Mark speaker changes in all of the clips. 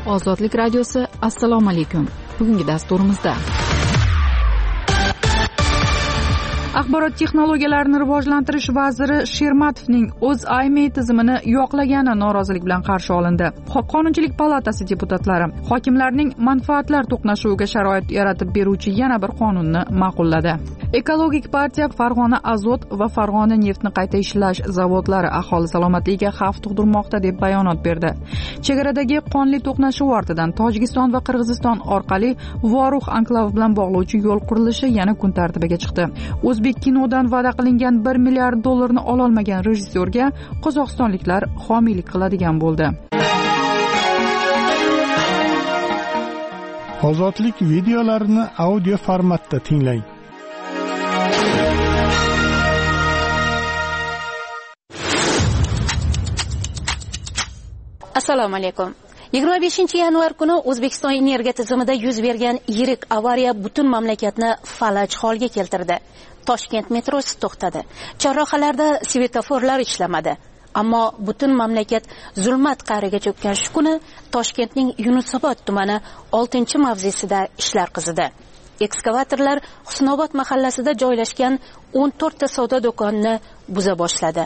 Speaker 1: Ozodlik radiosi. Assalomu alaykum. Bugungi dasturimizda Axborot texnologiyalarini rivojlantirish vaziri Shermatovning O'zAIME tizimini yoqlagani norozilik bilan qarshi olindi. Qonunchilik palatasi deputatlari hokimlarning manfaatlar to'qnashuviga sharoit yaratib beruvchi yana bir qonunni ma'qulladi. Ekologik partiya Farg'ona azot va Farg'ona neftni qayta ishlash zavodlari aholi salomatligiga xavf tug'dirmoqda deb bayonot berdi. Chegaradagi qonli to'qnashuv ortidan Tojikiston va Qirg'iziston orqali Voruh anklavi bilan bog'lovchi yo'l qurilishi yana kun tartibiga chiqdi. O'zbek kinodan va'da qilingan 1 milliard dollarni ololmagan rejissyorga qozog'istonliklar homiylik qiladigan bo'ldi.
Speaker 2: Ozodlik videolarini audio formatda tinglang.
Speaker 3: Assalomu alaykum. 25-yanvar kuni O'zbekiston energiya tizimida yuz bergan yirik avariya butun mamlakatni falaj holga keltirdi. Toshkent metrosi to'xtadi. Chorrahalarda svetoforlar ishlamadi. Ammo butun mamlakat zulmat qa'riga cho'kkan shu kuni Toshkentning Yunusobod tumani 6-mavzesida ishlar qizidi. Ekskavatorlar Husnobod mahallasida joylashgan 14 ta savdo do'konini buza boshladi.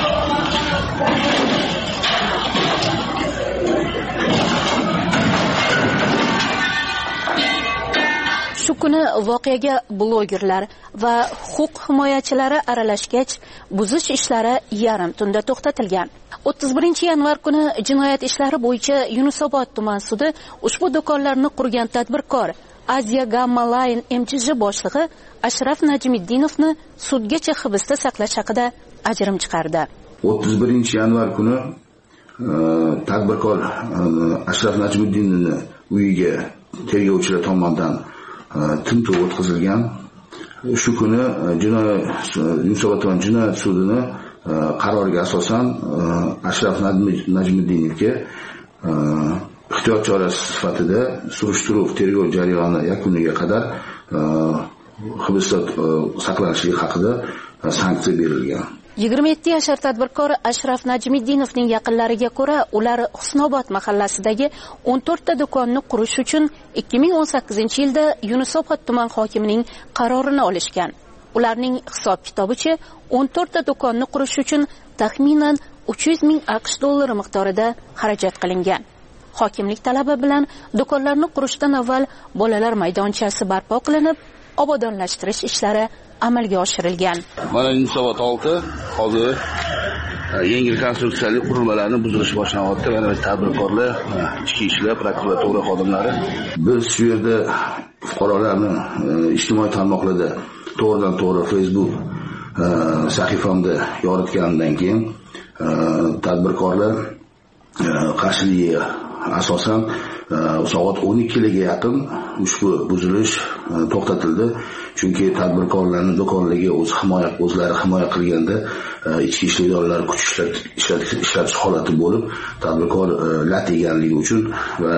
Speaker 3: Shu kuni voqeaga blogerlar va huquq himoyachilari aralashgach, buzish ishlari yarim tunda to'xtatilgan. 31-yanvar kuni jinoyat ishlari bo'yicha Yunusobod tuman sudi ushbu do'konlarni qurgan tadbirkor Aziya Gamma Line MChJ boshlig'i Ashraf Najmiddinovni sudgacha hibsda saqlash haqida ajrim chiqardi.
Speaker 4: 31-yanvar kuni tadbirkor Ashraf Najmiddinning uyiga tergovchilar tomonidan tintuv o'tkazilgan. Shu kuni Yunusobod tuman jinoyat sudini qaroriga asosan Ashraf Najmiddinovga ehtiyot chorasi sifatida surishtiruv tergov jarayoni yakuniga qadar hibsda saqlanishlik haqida sanksiya berilgan.
Speaker 3: 27 yashar tadbirkor Ashraf Najmiddinovning yaqinlariga ko'ra, ular Husnobod mahallasidagi 14 ta do'konni qurish uchun 2018-yilda Yunusobod tuman hokimining qarorini olishgan. Ularning hisob-kitobicha 14 ta do'konni qurish uchun taxminan 300 ming AQSh dollari miqdorida xarajat qilingan. Hokimlik talabi bilan do'konlarni qurishdan avval bolalar maydonchasi barpo qilinib, obodonlashtirish ishlari amalga oshirilgan.
Speaker 5: Mana Yunusobod 6 hozir yengil konstruksiyali qurilmalarni buzilish boshlanyapti. Mana tadbirkorlar, ichki ishlar, prokuratura xodimlari.
Speaker 4: Biz shu yerda fuqarolarni ijtimoiy tarmoqlarda to'g'ridan-to'g'ri Facebook sahifamda yoritgandan keyin tadbirkorlar qarshiligiga asosan soat 12 ga yaqin ushbu buzilish to'xtatildi. Chunki tadbirkorlarning do'konlariga o'zlari himoya qilganda ichki ishlar idoralari kuch ishlatish holati bo'lib, tadbirkor lat yeganligi uchun va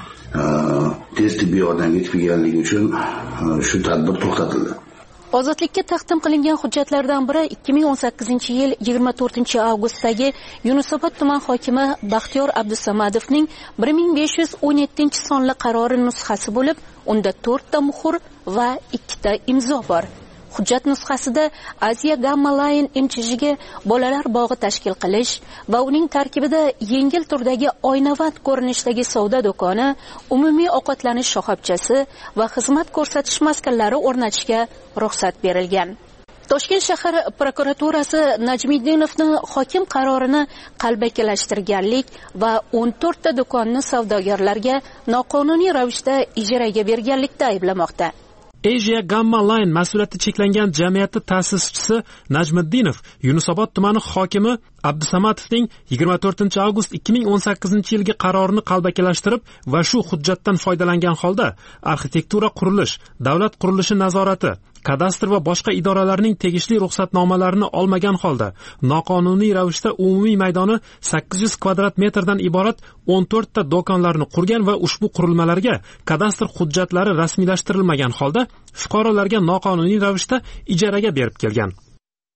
Speaker 4: tez tibbiy yordamga yetmaganligi uchun shu tadbir to'xtatildi.
Speaker 3: Ozodlikka taqdim qilingan hujjatlardan biri 2018-yil 24-avgustdagi Yunusobod tuman hokimi Baxtiyor Abdusamadovning 1517-sonli qarori nusxasi bo'lib, unda 4 ta muhr va 2 ta imzo bor. Hujjat nusxasida Aziya Gamma Line MChJga bolalar bog'i tashkil qilish va uning tarkibida yengil turdagi oynavand ko'rinishdagi savdo do'koni, umumiy ovqatlanish shoxobchasi va xizmat ko'rsatish maskanlari o'rnatishga ruxsat berilgan. Toshkent shahar prokuraturasi Najmiddinovni hokim qarorini qalbakilashtirganlik va 14 ta do'konni savdogarlarga noqonuniy ravishda ijaraga berganlikda ayblamoqda.
Speaker 6: Asia Gamma Line mas'uliyati cheklangan jamiyati ta'sischisi Najmiddinov Yunusobod tumani hokimi Abdusamatovning 24-avgust 2018-yilgi qarorini qalbakilashtirib va shu hujjatdan foydalangan holda arxitektura qurilish, davlat qurilishi nazorati, kadastr va boshqa idoralarning tegishli ruxsatnomalarini olmagan holda noqonuniy ravishda umumiy maydoni 800 kvadrat metrdan iborat 14 ta do'konlarni qurgan va ushbu qurilmalarga kadastr hujjatlari rasmiylashtirilmagan holda fuqarolarga noqonuniy ravishda ijaraga berib kelgan.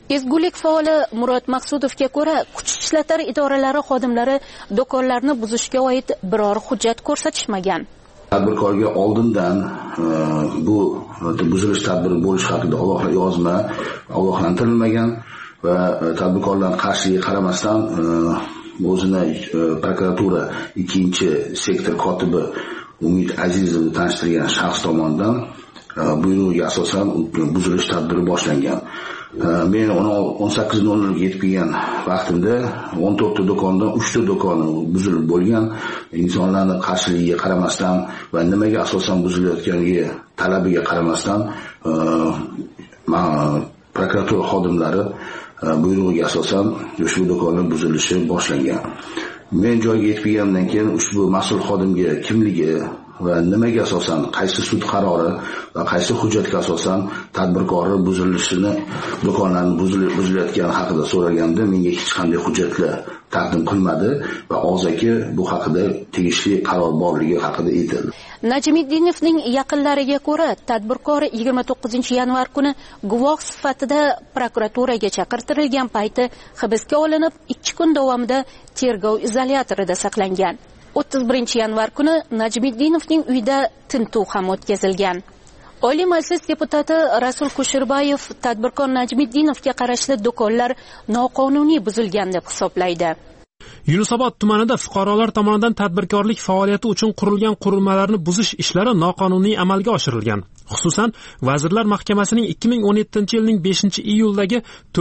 Speaker 3: Ezgulik faoli Murod Maqsudovga ko'ra, kuch ishlatar idoralari xodimlari do'konlarni buzishga oid biror hujjat ko'rsatishmagan.
Speaker 4: Tadbirkorga oldindan bu buzilish tadbiri bo'lish haqida yozma ogohlantirilmagan va tadbirkorlar qarshiga qaramasdan o'zini prokuratura 2-sektor kotibi Umid Azizovni tanishtirgan shaxs tomonidan buyrug'iga asosan buzilish tadbiri boshlangan. Men 18:00 ga yetib kelgan vaqtimda 14 ta do'kondan 3 ta do'koni buzilib bo'lgan. Insonlarning qarshiligiga qaramasdan va nimaga asosan buzilayotganiga talabiga qaramasdan prokuratura xodimlari buyrug'iga asosan ushbu do'konlar buzilishi boshlangan. Men joyga yetib kelgandan keyin ushbu mas'ul xodimga kimligi va nimaga asosan, qaysi sud qarori va qaysi hujjatga asosan tadbirkorning buzilishini, do'konlarning buzilayotgani haqida so'raganda menga hech qanday hujjatlar taqdim qilmadi va og'zaki bu haqida tegishli qaror borligi haqida aytildi.
Speaker 3: Najmiddinovning yaqinlariga ko'ra, tadbirkor 29-yanvar kuni guvoh sifatida prokuraturaga chaqirtirilgan payti hibsga olinib, 2 kun davomida tergov izolyatorida saqlangan. 31-yanvar kuni Najmiddinovning uyida tintuv ham o'tkazilgan. Oliy Majlis deputati Rasul Kushirbayev tadbirkor Najmiddinovga qarashli do'konlar noqonuniy buzilgan deb hisoblaydi.
Speaker 6: Yunusobod tumanida fuqarolar tomonidan tadbirkorlik faoliyati uchun qurilgan qurilmalarni buzish ishlari noqonuniy amalga oshirilgan. Xususan, Vazirlar Mahkamasining 2017-yilning 5-iyuldagi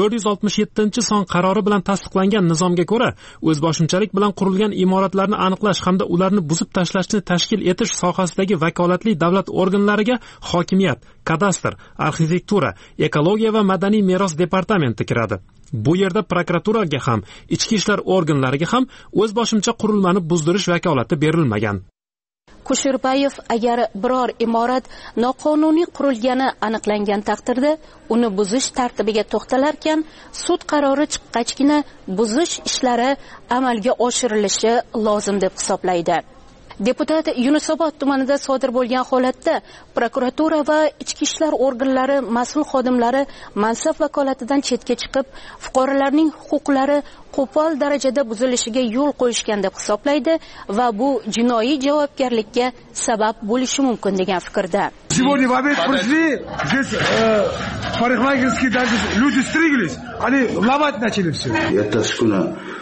Speaker 6: 467-son qarori bilan tasdiqlangan nizomga ko'ra, o'zboshimchalik bilan qurilgan imoratlarni aniqlash hamda ularni buzib tashlashni tashkil etish sohasidagi vakolatli davlat organlariga hokimiyat, kadastr, arxitektura, ekologiya va madaniy meros departamenti kiradi. Bu yerda prokuraturaga ham, ichki ishlar organlariga ham o'zboshimcha qurilmani buzdirish vakolati berilmagan.
Speaker 3: Kushirbayev agar biror imorat noqonuniy qurilgani aniqlangan taqdirda uni buzish tartibiga to'xtalarkan, sud qarori chiqqachgina buzish ishlari amalga oshirilishi lozim deb hisoblaydi. Deputat Yunusobod tumanida sodir bo'lgan holatda prokuratura va ichki ishlar organlari mas'ul xodimlari mansab vakolatidan chetga chiqib, fuqarolarning huquqlari qo'pol darajada buzilishiga yo'l qo'yishgan deb hisoblaydi va bu jinoiy javobgarlikka sabab bo'lishi mumkin degan fikrda.
Speaker 7: Сегодня в обед пришли, здесь парикмахерские даже люди стриглись, они ломать начали все.
Speaker 4: Ertasi kuni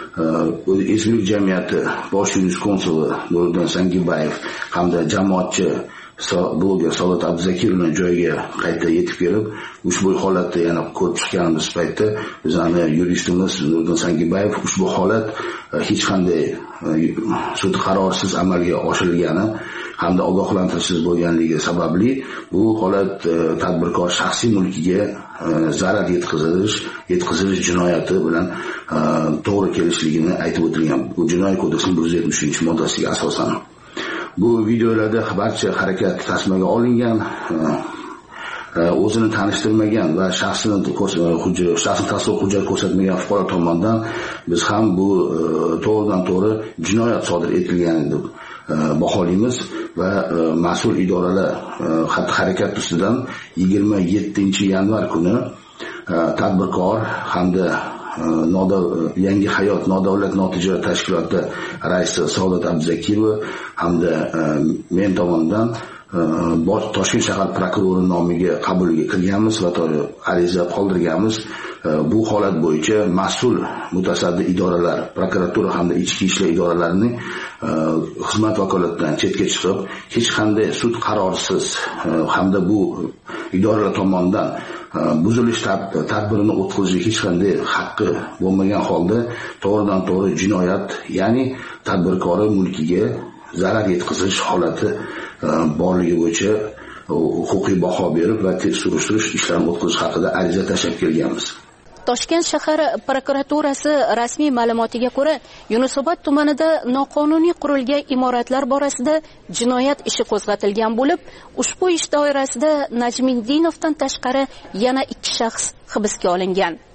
Speaker 4: Ezgulik jamiyati bosh yuriskonсuli Nuriddin Sangibayev hamda jamoatchi bloger Sadat Abduzakirovning joyiga qayta yetib kelib, ushbu holatni yana ko'rib chiqqanimiz paytda bizning yuristimiz Nuriddin Sangibayev ushbu holat hech qanday sud qarorisiz amalga oshirilgani hamda ogohlantirishsiz bo'lganligi sababli bu holat tadbirkor shaxsiy mulkiga zarar yetkazilish jinoyati bilan to'g'ri kelishligini aytib o'tilgan. Bu jinoiy kodeksning 173-moddasiga asosan. Bu videolarda barcha harakat tasmaga olingan, o'zini tanishtirmagan va shaxsini tasdiq hujjat ko'rsatmagan fuqaro tomonidan biz ham bu to'g'ridan-to'g'ri jinoyat sodir etilgan deb baholaymiz va mas'ul idoralar xatti-harakat ustidan 27-yanvar kuni tadbirkor hamda Yangi hayot nodavlat notijorat tashkiloti raisi Saodat Abduzakirova hamda men tomonidan Toshkent shahar prokurori nomiga qabuliga kirganmiz va ariza qoldirganmiz. Bu holat bo'yicha mas'ul mutasaddi idoralar, prokuratura hamda ichki ishlar idoralarining xizmat vakolatidan chetga chiqib, hech qanday sud qarorisiz hamda bu idoralar tomonidan buzilish tadbirini o'tkazishga hech qanday haqqi bo'lmagan holda to'g'ridan-to'g'ri jinoyat, ya'ni tadbirkori mulkiga zarar yetkazish holati borligi bo'yicha huquqiy baho berib va tekshiruv ishlarini o'tkazish haqida ariza tashlab kelganmiz.
Speaker 3: Toshkent shahar prokuraturasi rasmiy ma'lumotiga ko'ra, Yunusobod tumanida noqonuniy qurilgan imoratlar borasida jinoyat ishi qo'zg'atilgan bo'lib, ushbu ish doirasida Najmiddinovdan tashqari yana 2 shaxs hibsga olingan.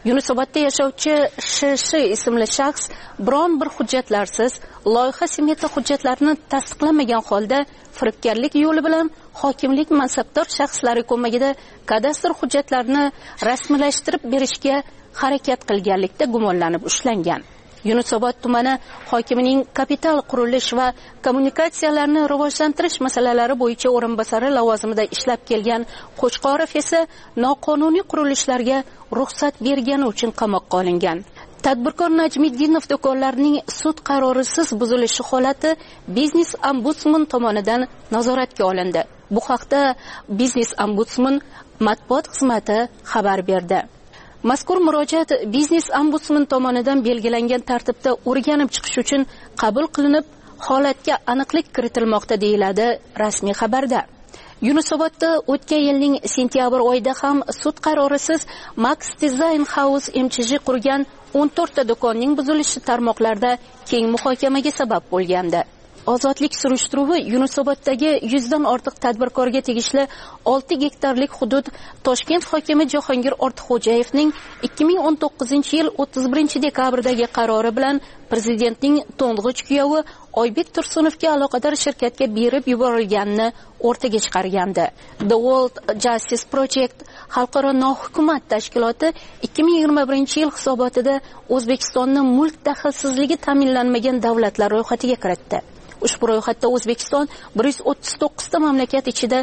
Speaker 3: Yunusobodda yashovchi SH ismli shaxs biron bir hujjatlarsiz loyiha smeta hujjatlarini tasdiqlamagan holda firibgarlik yo'li bilan hokimlik mansabdor shaxslari ko'magida kadastr hujjatlarini rasmiylashtirib berishga harakat qilganlikda gumonlanib ushlangan. Yunusobod tumani hokimining kapital qurilish va kommunikatsiyalarni rivojlantirish masalalari bo'yicha o'rinbosari lavozimida ishlab kelgan Qo'chqorov esa noqonuniy qurilishlarga ruxsat bergani uchun qamoqqa olingan. Tadbirkor Najmiddinov do'konlarining sud qarorisiz buzilishi holati Biznes ombudsman tomonidan nazoratga olindi. Bu haqda Biznes ombudsman matbuot xizmati xabar berdi. Mazkur murojaat Biznes ombudsman tomonidan belgilangan tartibda o'rganib chiqish uchun qabul qilinib, holatga aniqlik kiritilmoqda deyiladi rasmiy xabarda. Yunusobodda o'tgan yilning sentyabr oyida ham sud qarorisiz Max Design House MChJ qurgan 14 ta do'konning buzilishi tarmoqlarda keng muhokamaga sabab bo'lgandi. Ozodlik surishtiruvi Yunusoboddagi 100 dan ortiq tadbirkorga tegishli 6 gektarlik hudud Toshkent hokimi Jahongir Ortiqxo'jayevning 2019-yil 31-dekabrdagi qarori bilan prezidentning to'ng'ich kuyovi Oybek Tursunovga aloqador shirkatga berib yuborilganini o'rtaga chiqargandi. The World Justice Project xalqaro nohukumat tashkiloti 2021-yil hisobotida O'zbekistonni mulk daxlsizligi ta'minlanmagan davlatlar ro'yxatiga kiritdi. Ushbu ro'yxatda O'zbekiston 139 ta mamlakat ichida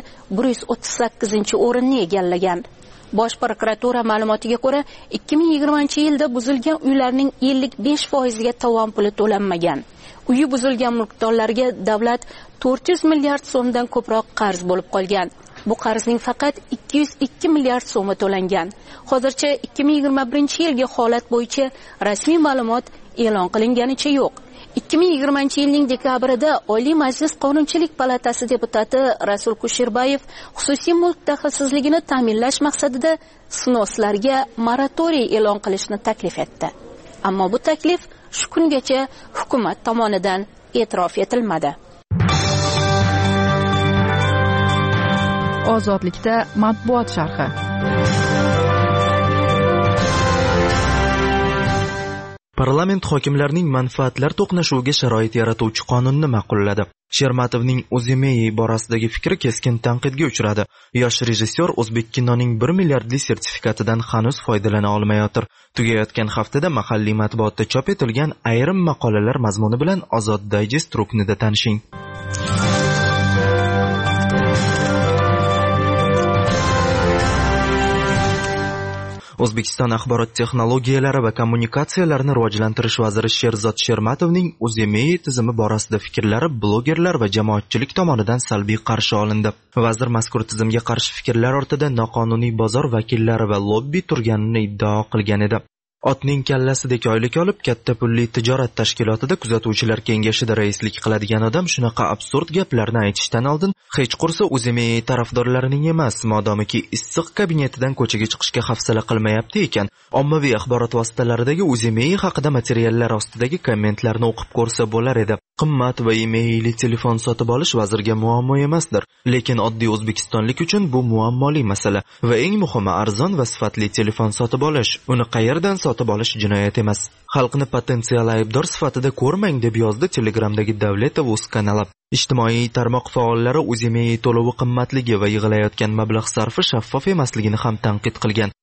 Speaker 3: 138-o'rinni egallagan. Bosh prokuratura ma'lumotiga ko'ra, 2020-yilda buzilgan uylarning 55% ga tovon puli to'lanmagan. Uyi buzilgan mulkdorlarga davlat 400 milliard so'mdan ko'proq qarz bo'lib qolgan. Bu qarzning faqat 202 milliard so'mi to'langan. Hozircha 2021-yilgi holat bo'yicha rasmiy ma'lumot e'lon qilinganicha yo'q. 2020-yilning dekabrida Oliy Majlis Qonunchilik palatasi deputati Rasul Kusherbayev xususiy mulk daxlsizligini ta'minlash maqsadida snoslarga moratoriy e'lon qilishni taklif etdi. Ammo bu taklif shu kungacha hukumat tomonidan e'tirof etilmadi.
Speaker 1: Ozodlikda matbuot sharhi.
Speaker 8: Parlament hokimlarning manfaatlar to'qnashuviga sharoit yaratuvchi qonunni ma'qulladi. Shermatovning O'zimey borasidagi fikri keskin tanqidga uchradi. Yosh rejissyor o'zbek kinoning 1 milliardli sertifikatidan hanuz foydalana olmayotir. Tugayotgan haftada mahalliy matbuotda chop etilgan ayrim maqolalar mazmuni bilan Ozod Digest ruknida tanishing. O'zbekiston axborot texnologiyalari va kommunikatsiyalarini rivojlantirish vaziri Sherzod Shermatovning O'zimey tizimi borasida fikrlari blogerlar va jamoatchilik tomonidan salbiy qarshi olindi. Vazir mazkur tizimga qarshi fikrlar ortida noqonuniy bozor vakillari va lobbi turganini iddao qilgan edi. Otning kallasidek oylik olib, katta pulli tijorat tashkilotida kuzatuvchilar kengashida raislik qiladigan odam shunaqa absurd gaplarni aytishdan oldin hech qursa O'zimey tarafdorlarining emas, modomiki issiq kabinetidan ko'chaga chiqishga hafsala qilmayapti ekan, ommaviy axborot vositalaridagi O'zimey haqida materiallar ostidagi kommentlarni o'qib ko'rsa bo'lar edi. Qimmat va emailli telefon sotib olish vazirga muammo emasdir, lekin oddiy o'zbekistonlik uchun bu muammoli masala va eng muhimi arzon va sifatli telefon sotib olish. Uni qayerdan sotib olish jinoyat emas. Xalqni potensial aybdor sifatida ko'rmang deb yozdi Telegramdagi Davletov.uz kanali. Ijtimoiy tarmoq faollari O'zimey to'lovi qimmatligi va yig'ilayotgan mablag' sarfi shaffof emasligini ham tanqid qilgan.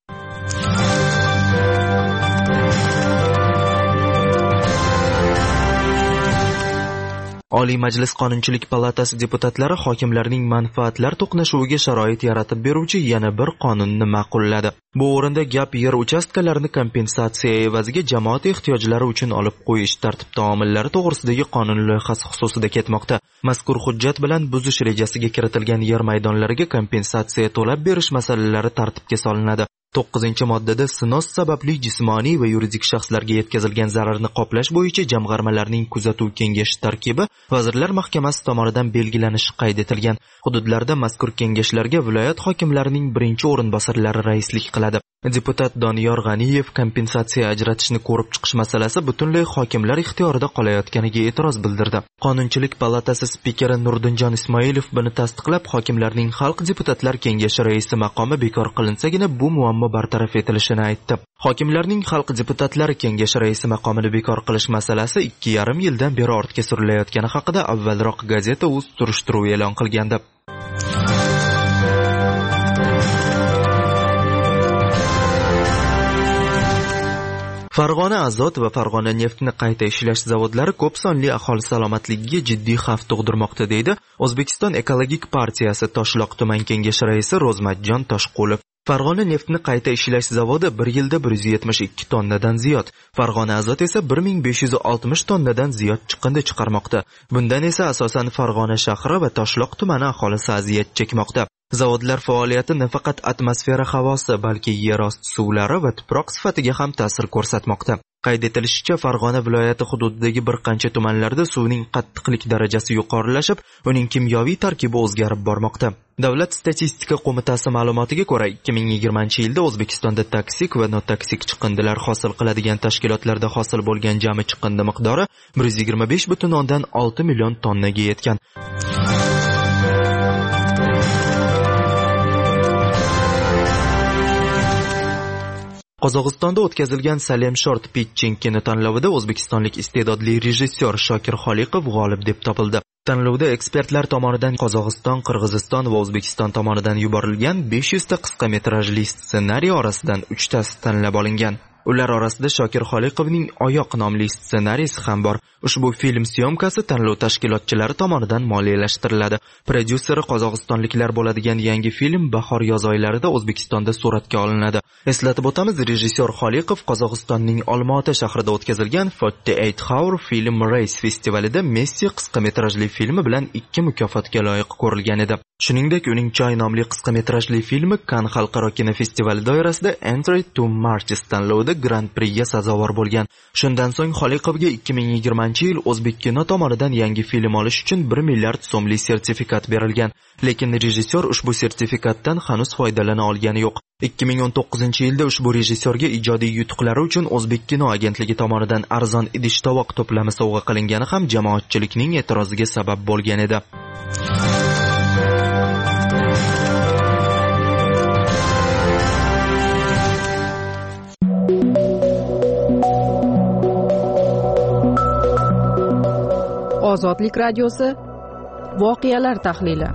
Speaker 8: Oliy Majlis Qonunchilik palatasi deputatlari hokimlarning manfaatlar to'qnashuviga sharoit yaratib beruvchi yana bir qonunni ma'qulladi. Bu o'rinda gap yer uchastkalarini kompensatsiya evaziga jamoat ehtiyojlari uchun olib qo'yish tartib-taomillari to'g'risidagi qonun loyihasi xususida ketmoqda. Mazkur hujjat bilan buzish rejasiga kiritilgan yer maydonlariga kompensatsiya to'lab berish masalalari tartibga solinadi. 9-moddada sinos sababli jismoniy va yuridik shaxslarga yetkazilgan zararni qoplash bo'yicha jamg'armalarning kuzatuv kengashi tarkibi Vazirlar Mahkamasi tomonidan belgilanishi qayd etilgan. Hududlarda mazkur kengashlarga viloyat hokimlarining birinchi o'rinbosarlari raislik qiladi. Deputat Doniyor G'aniyev kompensatsiya ajratishni ko'rib chiqish masalasi butunlay hokimlar ixtiyorida qolayotganiga e'tiroz bildirdi. Qonunchilik palatasi spikeri Nurdinjon Ismoilov buni tasdiqlab, hokimlarning xalq deputatlar kengashi raisi maqomi bekor qilinsagina bu muammo muammo bartaraf etilishini aytdi. Hokimlarning xalq deputatlari kengashi raisi maqomini bekor qilish masalasi 2,5 yildan beri ortga surilayotgani haqida avvalroq gazeta.uz surishtiruv e'lon qilgandi. Farg'ona azot va Farg'ona neftni qayta ishlash zavodlari ko'p sonli aholi salomatligiga jiddiy xavf tug'dirmoqda, deydi O'zbekiston ekologik partiyasi Toshloq tuman kengashi raisi Ro'zmatjon Toshqulov. Farg'ona neftni qayta ishlash zavodi 1 yilda 172 tonnadan ziyod, Farg'ona azot esa 1560 tonnadan ziyod chiqindi chiqarmoqda. Bundan esa asosan Farg'ona shahri va Toshloq tumani aholisi aziyat chekmoqda. Zavodlar faoliyati nafaqat atmosfera havosi, balki yer osti suvlari va tuproq sifatiga ham ta'sir ko'rsatmoqda. Qayd etilishicha, Farg'ona viloyati hududidagi bir qancha tumanlarda suvning qattiqlik darajasi yuqorilashib, uning kimyoviy tarkibi o'zgarib bormoqda. Davlat statistika qo'mitasi ma'lumotiga ko'ra, 2020-yilda O'zbekistonda toksik va notoksik chiqindilar hosil qiladigan tashkilotlarda hosil bo'lgan jami chiqindi miqdori 125,6 million tonnaga yetgan. Qozog'istonda o'tkazilgan Salem Short Pitching kinotanlovida o'zbekistonlik iste'dodli rejissyor Shokir Xoliqov g'olib deb topildi. Tanlovda ekspertlar tomonidan Qozog'iston, Qirg'iziston va O'zbekiston tomonidan yuborilgan 500 ta qisqa metrajli ssenariy orasidan 3 tasi tanlab olingan. Ular orasida Shokir Xoliqovning Oyoq nomli ssenariysi ham bor. Ushbu film syomkasi tanlov tashkilotchilari tomonidan moliyalashtiriladi. Prodyuseri qozog'istonliklar bo'ladigan yangi film bahor-yoz oylarida O'zbekistonda suratga olinadi. Eslatib o'tamiz, rejissyor Xoliqov Qozog'istonning Olmaota shahrida o'tkazilgan 48 Hour Film Race festivalida Messi qisqa metrajli filmi bilan 2 mukofotga loyiq ko'rilgan edi. Shuningdek, uning Choy nomli qisqa metrajli filmi Cannes xalqaro kinofestivali doirasida Entry to Marches tanlovida Grand Prixga sazovor bo'lgan. Shundan so'ng Xoliqovga 2020-yil O'zbek kino tomonidan yangi film olish uchun 1 milliard so'mlik sertifikat berilgan. Lekin rejissyor ushbu sertifikatdan hanuz foydalana olgani yo'q. 2019-yilda ushbu rejissyorga ijodiy yutuqlari uchun O'zbek kino agentligi tomonidan arzon idish-tovoq to'plami sovg'a qilingani ham jamoatchilikning e'tiroziga sabab bo'lgan edi.
Speaker 1: Ozodlik radiosi voqealar tahlili.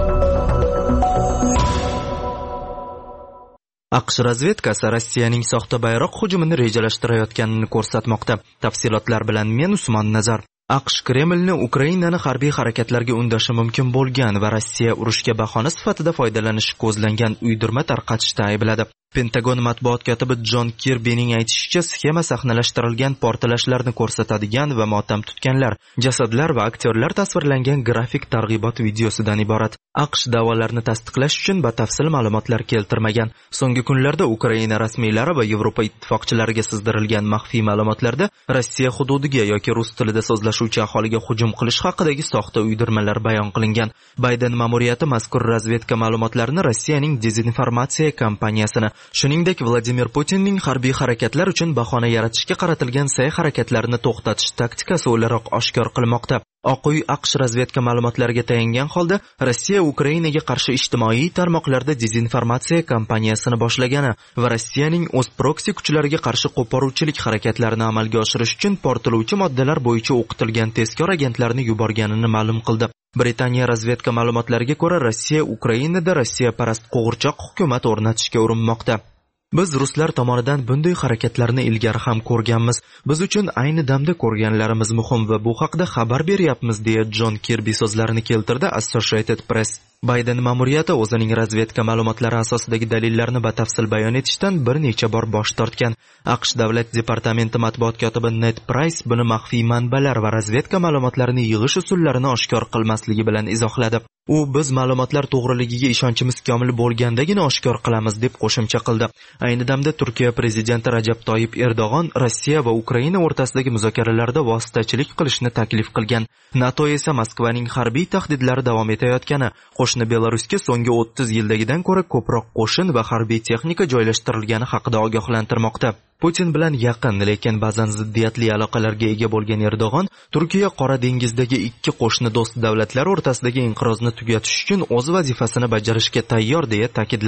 Speaker 8: AQSh razvedkasi Rossiyaning soxta bayroq hujumini rejalashtirayotganini ko'rsatmoqda. Tafsilotlar bilan men Usmon Nazar. AQSh Kremlni Ukrainani harbiy harakatlarga undashi mumkin bo'lgan va Rossiya urushga bahona sifatida foydalanishi ko'zlangan uydirma tarqatishda aybladi. Pentagon matbuot kotibi Jon Kirbining aytishicha, sxema sahnalashtirilgan portlashlarni ko'rsatadigan va motam tutganlar, jasadlar va aktyorlar tasvirlangan grafik targ'ibot videosidan iborat. AQSh da'volarni tasdiqlash uchun batafsil ma'lumotlar keltirmagan. So'nggi kunlarda Ukraina rasmiylari va Yevropa ittifoqchilariga sizdirilgan maxfiy ma'lumotlarda Rossiya hududiga yoki rus tilida so'zlashuvchi aholiga hujum qilish haqidagi soxta uydirmalar bayon qilingan. Bayden ma'muriyati mazkur razvedka ma'lumotlarini Rossiyaning dezinformatsiya kampaniyasini, shuningdek Vladimir Putinning harbiy harakatlar uchun bahona yaratishga qaratilgan sa'y harakatlarini to'xtatish taktikasi o'laroq oshkor qilmoqda. Oq uy AQSh razvedka ma'lumotlariga tayangan holda Rossiya Ukrainaga qarshi ijtimoiy tarmoqlarda dezinformatsiya kampaniyasini boshlagani va Rossiyaning o'z proksi kuchlariga qarshi qo'poruvchilik harakatlarini amalga oshirish uchun portlovchi moddalar bo'yicha o'qitilgan tezkor agentlarni yuborganini ma'lum qildi. Britaniya razvedka ma'lumotlariga ko'ra, Rossiya Ukrainada Rossiya-parast qo'g'irchoq hukumat o'rnatishga urinmoqda. Biz ruslar tomonidan bunday harakatlarni ilgari ham ko'rganmiz. Biz uchun ayni damda ko'rganlarimiz muhim va bu haqda xabar beryapmiz, deya Jon Kirbi so'zlarini keltirdi Associated Press. Bayden ma'muriyati o'zining razvedka ma'lumotlari asosidagi dalillarni batafsil bayon etishdan bir necha bor bosh tortgan. AQSh davlat departamenti matbuot kotibi Ned Price buni maxfiy manbalar va razvedka ma'lumotlarini yig'ish usullarini oshkor qilmasligi bilan izohladi. U biz ma'lumotlar to'g'riligiga ishonchimiz komil bo'lgandagina oshkor qilamiz deb qo'shimcha qildi. Ayni damda Turkiya prezidenti Rajab Toyib Erdo'g'on Rossiya va Ukraina o'rtasidagi muzokaralarda vositachilik qilishni taklif qilgan. NATO esa Moskvaning harbiy tahdidlari davom etayotgani, qo'shni Belarusga so'nggi 30 yildagidan ko'ra ko'proq qo'shin va harbiy texnika joylashtirilgani haqida ogohlantirmoqda. Putin bilan yaqin, lekin ba'zan ziddiyatli aloqalarga ega bo'lgan Erdo'g'on, Turkiya Qora dengizdagi ikki qo'shni do'st davlatlar o'rtasidagi inqirozni tugatish uchun o'z vazifasini bajarishga tayyor deya ta'kidladi.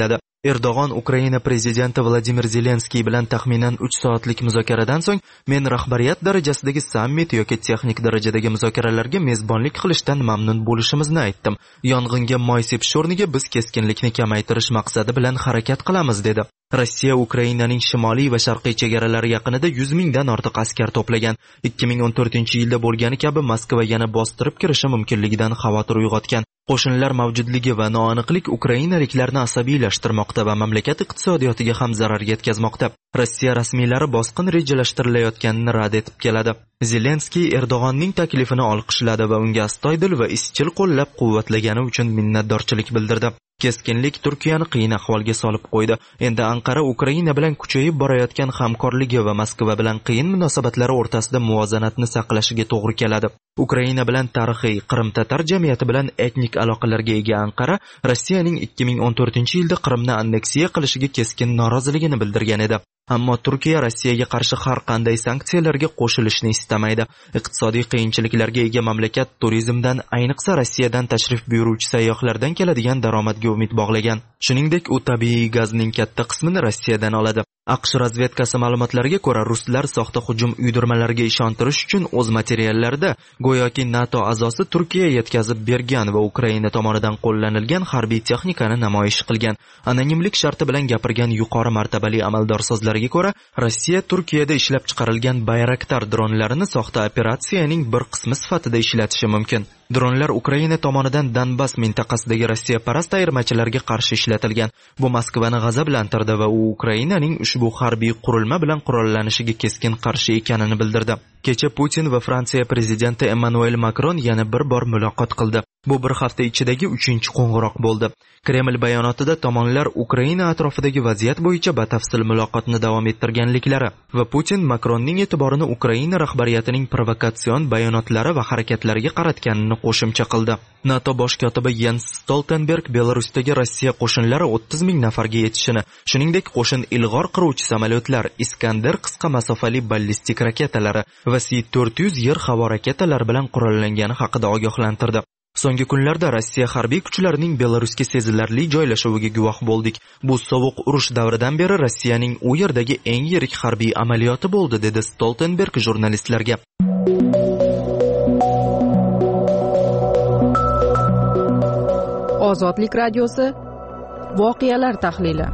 Speaker 8: Erdo'g'on Ukraina prezidenti Vladimir Zelenskiy bilan taxminan 3 soatlik muzokaradan so'ng men rahbariyat darajasidagi sammit yoki texnik darajadagi muzokaralarga mezbonlik qilishdan mamnun bo'lishimizni aytdim. Yong'inga moy sepish o'rniga biz keskinlikni kamaytirish maqsadi bilan harakat qilamiz dedi. Rossiya Ukrainaning shimoliy va sharqiy chegaralari yaqinida 100 mingdan ortiq askar to'plagan. 2014-yilda bo'lgani kabi Moskva yana bostirib kirishi mumkinligidan xavotir uyg'otgan. Qo'shinlar mavjudligi va noaniqlik ukrainaliklarni asabiylashtirmoqda va mamlakat iqtisodiyotiga ham zarar yetkazmoqda. Rossiya rasmiylari bosqin rejalashtirilayotganini rad etib keladi. Zelenskiy Erdo'g'onning taklifini olqishladi va unga astoydil va izchil qo'llab-quvvatlagani uchun minnatdorchilik bildirdi. Keskinlik Turkiyani qiyin ahvolga solib qo'ydi. Endi Anqara Ukraina bilan kuchayib borayotgan hamkorligi va Moskva bilan qiyin munosabatlari o'rtasida muvozanatni saqlashiga to'g'ri keladi. Ukraina bilan tarixiy Qrim-tatar jamiyati bilan etnik aloqalarga ega Anqara Rossiyaning 2014-yilda Qrimni anneksiya qilishiga keskin noroziligini bildirgan edi. Ammo Turkiya Rossiyaga qarshi har qanday sanksiyalarga qo'shilishni istamaydi. Iqtisodiy qiyinchiliklarga ega mamlakat turizmdan, ayniqsa Rossiyadan tashrif buyuruvchi sayyohlardan keladigan daromadga umid bog'lagan. Shuningdek, u tabiiy gazning katta qismini Rossiyadan oladi. AQSh razvedkasi ma'lumotlariga ko'ra, ruslar soxta hujum uydirmalariga ishontirish uchun o'z materiallarida go'yoki NATO a'zosi Turkiya yetkazib bergan va Ukraina tomonidan qo'llanilgan harbiy texnikani namoyish qilgan. Anonimlik sharti bilan gapirgan yuqori martabali amaldor so'zlariga ko'ra, Rossiya Turkiyada ishlab chiqarilgan Bayraktar dronlarini soxta operatsiyaning bir qismi sifatida ishlatishi mumkin. Dronlar Ukraina tomonidan Donbass mintaqasidagi Rossiya parast ayirmachilarga qarshi ishlatilgan. Bu Moskvani g'azablantirdi va u Ukrainaning ushbu harbiy qurilma bilan qurollanishiga keskin qarshi ekanini bildirdi. Kecha Putin va Fransiya prezidenti Emmanuel Macron yana bir bor muloqot qildi. Bu bir hafta ichidagi 3-chi qo'ng'iroq bo'ldi. Kreml bayonotida tomonlar Ukraina atrofidagi vaziyat bo'yicha batafsil muloqotni davom ettirganliklari va Putin Macronning e'tiborini Ukraina rahbariyatining provokatsion bayonotlari va harakatlariga qaratganini qo'shimcha qildi. NATO bosh kotibi Jens Stoltenberg Belarusdagi Rossiya qo'shinlari 30 ming nafarga yetishini, shuningdek qo'shin ilg'or qiruvchi samolyotlar, Iskander qisqa masofali ballistik raketalari va S-400 yer-havo raketalari bilan qurollangani haqida ogohlantirdi. So'nggi kunlarda Rossiya harbiy kuchlarining Belarusga sezilarli joylashuviga guvoh bo'ldik. Bu sovuq urush davridan beri Rossiyaning u yerdagi eng yirik harbiy amaliyoti bo'ldi, dedi Stoltenberg jurnalistlarga.
Speaker 1: Ozodlik radiosi voqealar tahlili.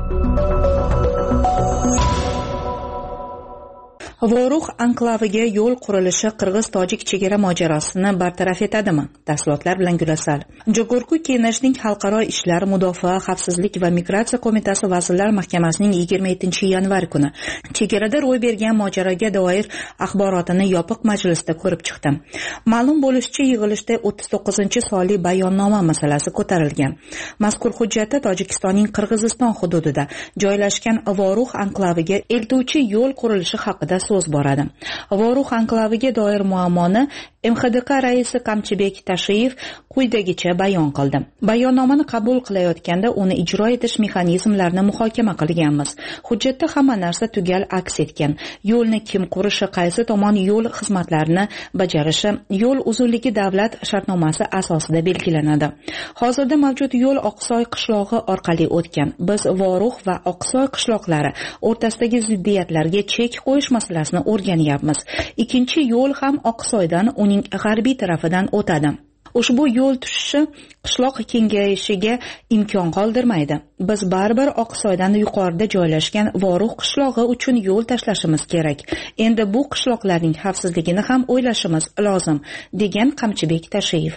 Speaker 9: Voruq anklaviga yo'l qurilishi qirg'iz-tojik chegara mojarosini bartaraf etadimi? Tafsilotlar bilan Gulasal. Jogorku Kenashning xalqaro ishlar, mudofaa, xavfsizlik va migratsiya qo'mitasi vazirlar mahkamasining 27-yanvar kuni chegarada ro'y bergan mojaroga doir axborotini yopiq majlisda ko'rib chiqdi. Ma'lum bo'lishicha, yig'ilishda 39-sonli bayonnoma masalasi ko'tarilgan. Mazkur hujjatda Tojikistonning Qirg'iziston hududida joylashgan Voruq anklaviga eltuvchi yo'l qurilishi haqida so'z boradi. Voruq anklaviga doir muammoni MXDK raisi Qamchibek Tashiyev quyidagicha bayon qildi. Bayonnomani qabul qilayotganda uni ijro etish mexanizmlarini muhokama qilganmiz. Hujjatda hamma narsa tugal aks etgan. Yo'lni kim qurishi, qaysi tomon yo'l xizmatlarini bajarishi, yo'l uzunligi davlat shartnomasi asosida belgilanadi. Hozirda mavjud yo'l Oqsoy qishlog'i orqali o'tgan. Biz Voruq va Oqsoy qishloqlari o'rtasidagi ziddiyatlarga chek qo'yish masalasini o'rganyapmiz. Ikkinchi yo'l ham Oqsoydan uning g'arbiy tarafidan o'tadi. Ushbu yo'l tushishi qishloq kengayishiga imkon qoldirmaydi. Biz baribir Oqsoydan yuqorida joylashgan Voruq qishlog'i uchun yo'l tashlashimiz kerak. Endi bu qishloqlarning xavfsizligini ham o'ylashimiz lozim, degan Qamchibek Tashiyev.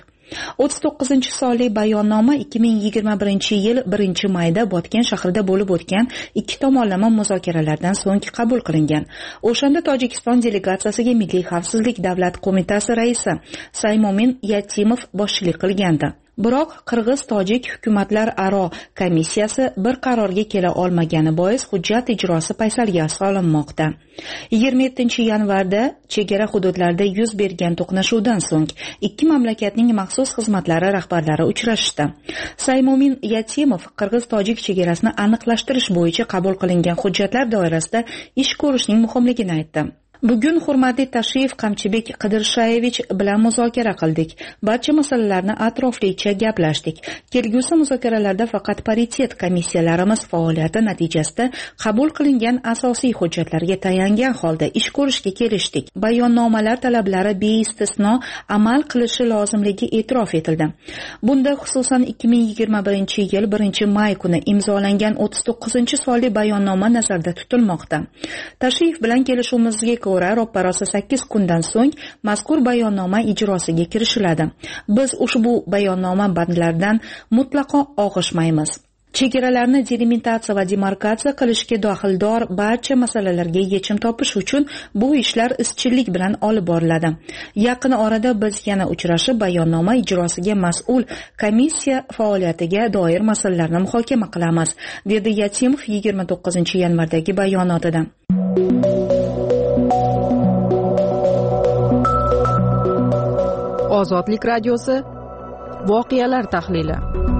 Speaker 9: 39-sonli bayonnoma 2021-yil 1-mayda Botken shahrida bo'lib o'tgan ikki tomonlama muzokaralardan so'ng qabul qilingan. O'shanda Tojikiston delegatsiyasiga Milliy xavfsizlik davlat qo'mitasi raisi Saymomin Yatimov boshchilik qilgandi. Biroq Qirg'iz-tojik hukumatlar aro komissiyasi bir qarorga kela olmagani bois hujjat ijrosi paysalga solinmoqda. 27-yanvarda chegara hududlarida yuz bergan to'qnashuvdan so'ng ikki mamlakatning maxsus xizmatlari rahbarlari uchrashdi. Saymomin Yatimov Qirg'iz-tojik chegarasini aniqlashtirish bo'yicha qabul qilingan hujjatlar doirasida ish ko'rishning muhimligini aytdi. Bugun hurmatli Tashrif Qamchibek Qidirshayevich bilan muzokara qildik. Barcha masalalarni atroflicha gaplashdik. Kelgusi muzokaralarda faqat paritet komissiyalarimiz faoliyati natijasida qabul qilingan asosiy hujjatlarga tayangan holda ish ko'rishga kelishdik. Bayonnomalar talablari beistisno amal qilishi lozimligi e'tirof etildi. Bunda xususan 2021-yil 1-may kuni imzolangan 39-sonli bayonnoma nazarda tutilmoqda. Tashrif bilan kelishuvimizga ko'ra ro'parosa 8 kundan so'ng mazkur bayonnoma ijrosiga kirishiladi. Biz ushbu bayonnoma bandlaridan mutlaqo og'ishmaymiz. Chegaralarni delimitatsiya va demarkatsiya qilishga dohildor barcha masalalarga yechim topish uchun bu ishlar izchillik bilan olib boriladi. Yaqin orada biz yana uchrashib bayonnoma ijrosiga mas'ul komissiya faoliyatiga doir masalalarni muhokama qilamiz, dedi Yatimov 29-yanvardagi bayonotida.
Speaker 1: Ozodlik radiosi voqealar tahlili.